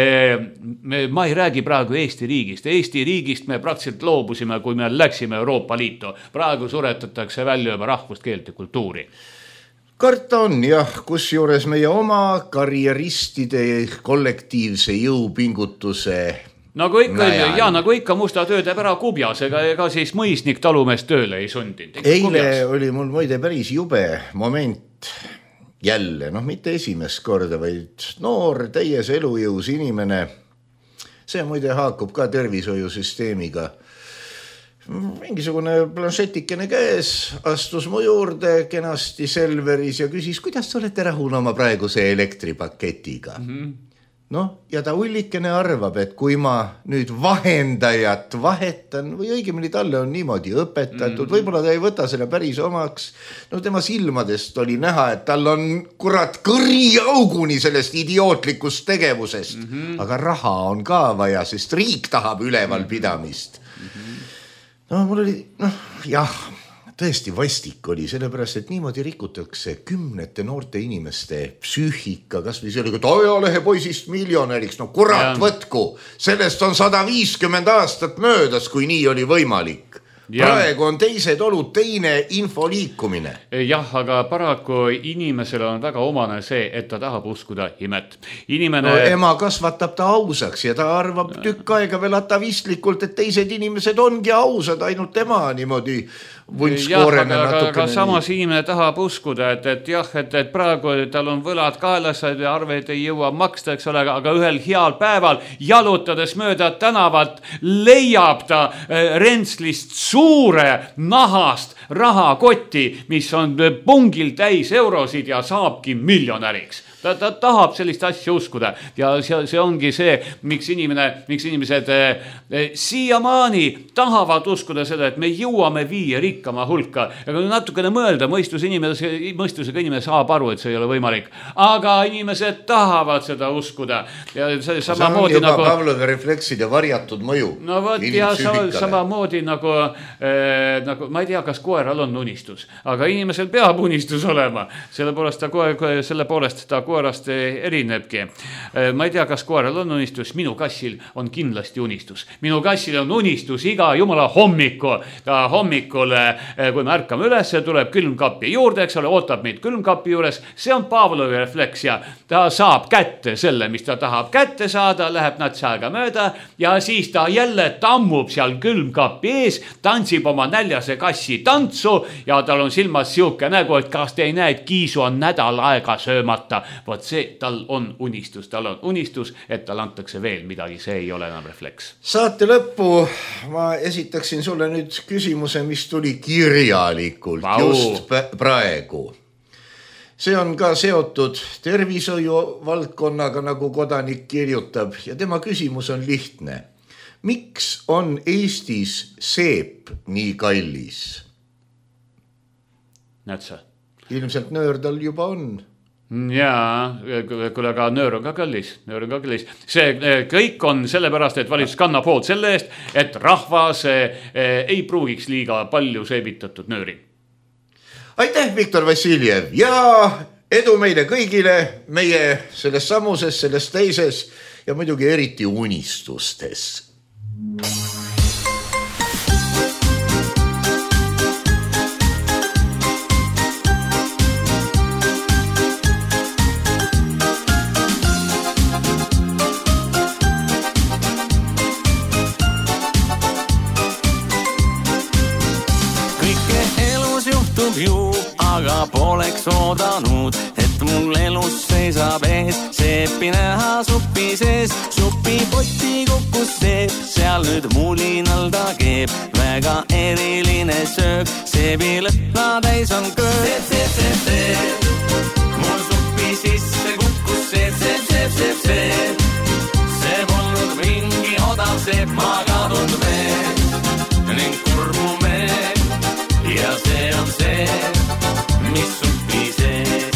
Ma ei räägi praegu Eesti riigist, Eesti riigist me praktiliselt loobusime, kui me läksime Euroopa Liitu, praegu suretatakse välja juba rahvust, keelt ja kultuuri. Karta on jah, kus juures meie oma karjeristide kollektiivse jõupingutuse nagu ikka, ja nagu ikka musta töö teeb ära kubjas, ega, ega siis mõisnik talumeest tööle ei sundinud. Eile kubjas. Oli mul muide päris jube moment jälle, noh mitte esimest korda, vaid noor täies elujõus inimene, see muide haakub ka tervishoiusüsteemiga. Mingisugune planšetikene käes, astus mu juurde kenasti Selveris ja küsis, kuidas sa olete rahul oma praeguse elektripaketiga. Mm-hmm. No, ja ta ullikene arvab, et kui ma nüüd vahendajat vahetan, või õigemini talle on niimoodi õpetatud, mm-hmm. võib-olla ta ei võta selle päris omaks. No tema silmadest oli näha, et tal on kurat kõri auguni sellest idiootlikust tegevusest. Mm-hmm. Aga raha on ka vaja, sest riik tahab üleval pidamist. Mm-hmm. No mul oli, noh, jah, tõesti vastik oli, sellepärast, et niimoodi rikutakse kümnete noorte inimeste psüühika, kas või sellega, et ajalehe poisist miljonäriks, no kurat ja. Võtku, sellest on sada viiskümmend aastat möödas, kui nii oli võimalik. Ja. Praegu on teised olud, teine info liikumine. Jah, aga paraku inimesele on väga omane see, et ta tahab uskuda imet. Inimene... No, ema kasvatab ta ausaks ja ta arvab tükk aega veel atavistlikult, et teised inimesed ongi ausad, ainult tema niimoodi vunskoorene jah, aga, natukene. Aga samas inimene tahab uskuda, et, et jah, et, et praegu tal on võlad kaelas ja arveid ei jõua maksta, eks ole, aga ühel heal päeval jalutades mööda tänavat leiab ta Rentslist suure nahast rahakoti, mis on pungil täis eurosid ja saabki miljonäriks. Ta, ta tahab sellist asja uskuda ja see, see ongi see, miks inimene, miks inimesed eh, siiamaani tahavad uskuda seda, et me jõuame viie rikkama hulka. Aga natukene mõelda, mõistus inimese, mõistusega inimene saab aru, et see ei ole võimalik. Aga inimesed tahavad seda uskuda. Ja see, see on juba nagu, Pavlovi refleksid ja varjatud mõju. No võt, ja sama, samamoodi nagu, eh, nagu, ma ei tea, kas koeral on unistus, aga inimesel peab unistus olema. Selle poolest ta, koe, selle poolest ta koerast erinebki. Ma ei tea, kas koeral on unistus, minu kassil on kindlasti unistus. Minu kassil on unistus iga jumala hommiku. Ta hommikul, kui me ärkame üles, tuleb külmkapi juurde, eks ole, ootab meid külmkapi juures. See on Pavlovi refleks ja ta saab kätte selle, mis ta tahab kätte saada, läheb nats aega mööda ja siis ta jälle tammub seal külmkapi ees, tantsib oma näljase kassi tantsu ja tal on silmas siuke nägu, et kas te ei näe, et kiisu on nädal aega söömata. Vot see, tal on unistus, tal on unistus, et tal antakse veel midagi, see ei ole enam refleks. Saate lõppu ma esitaksin sulle nüüd küsimuse, mis tuli kirjalikult Vau. Just praegu. See on ka seotud tervishoiu valdkonnaga, nagu kodanik kirjutab ja tema küsimus on lihtne. Miks on Eestis seep nii kallis? Näed sa? Ilmselt nöör tal juba on. Jaa, kuule, aga nöör on ka kallis, nöör on ka kallis. See kõik on sellepärast, et valitsus kannab hood selle eest, et rahvas ei pruugiks liiga palju seebitatud nööri. Aitäh, Viktor Vassiljev ja edu meile kõigile, meie selles samuses, selles teises ja muidugi eriti unistustes. Ju, aga poleks oodanud, et mul elus seisab ees seepi näha supi sees, supi poti kukkus seep, seal nüüd mulinal ta keeb, väga eriline sööb, seebi lõtna täis on kööb. Seep, seep, seep, seep, mul supi sisse kukkus seep, seep, seep, seep, seep. seeb magatud mees ning kurmu mees ja see on see, mis supi sees.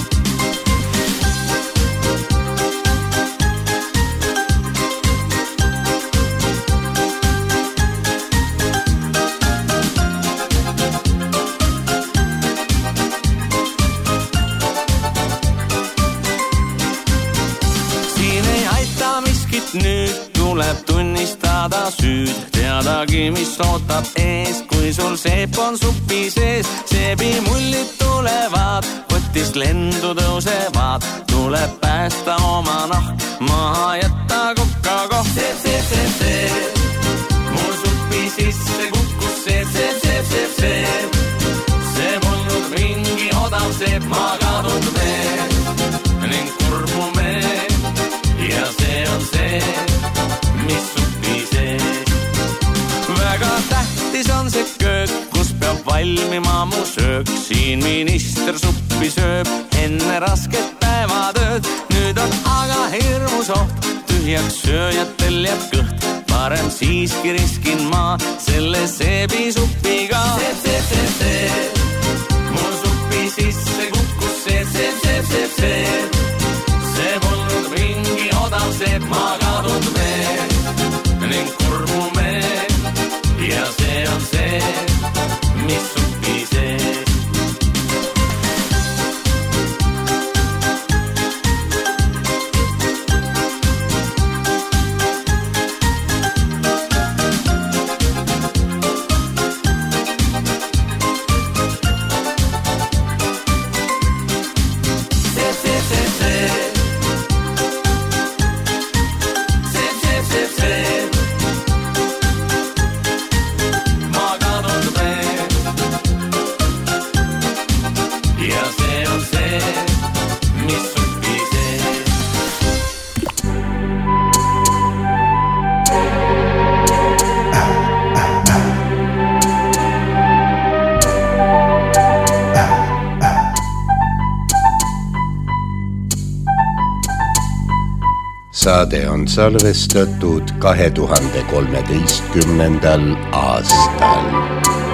Nüüd tuleb tunnistada süüd, teadagi, mis ootab ees, kui sul seep on supi sees. Seebi mullid tulevad, võttist lendu tõusevad, tuleb päästa oma nahk, maha jätta kukka koht. Seep, seep, seep, seep, mul supi sisse kukkus seep, seep, seep, seep, seep. See polnud mingi odav seep, magatud mees ning kurmu mees ja see on see, mis supi sees. Väga tähtis on see köök, kus peab valmima mu söök. Siin minister suppi sööb enne rasket päevatööd. Nüüd on aga hirmus oht, tühjaks sööjatel jääb kõht. Parem siiski riskin ma selle seebi supiga. Seep, seep, seep, seep, mul supi sisse kukkus seep, seep, seep, seep, seep. See polnud mingi odav seep, magatud mees ning kurmu mees ja see on see, mis supi sees. Saade on salvestatud kahe tuhande kolmeteistkümnendal aastal.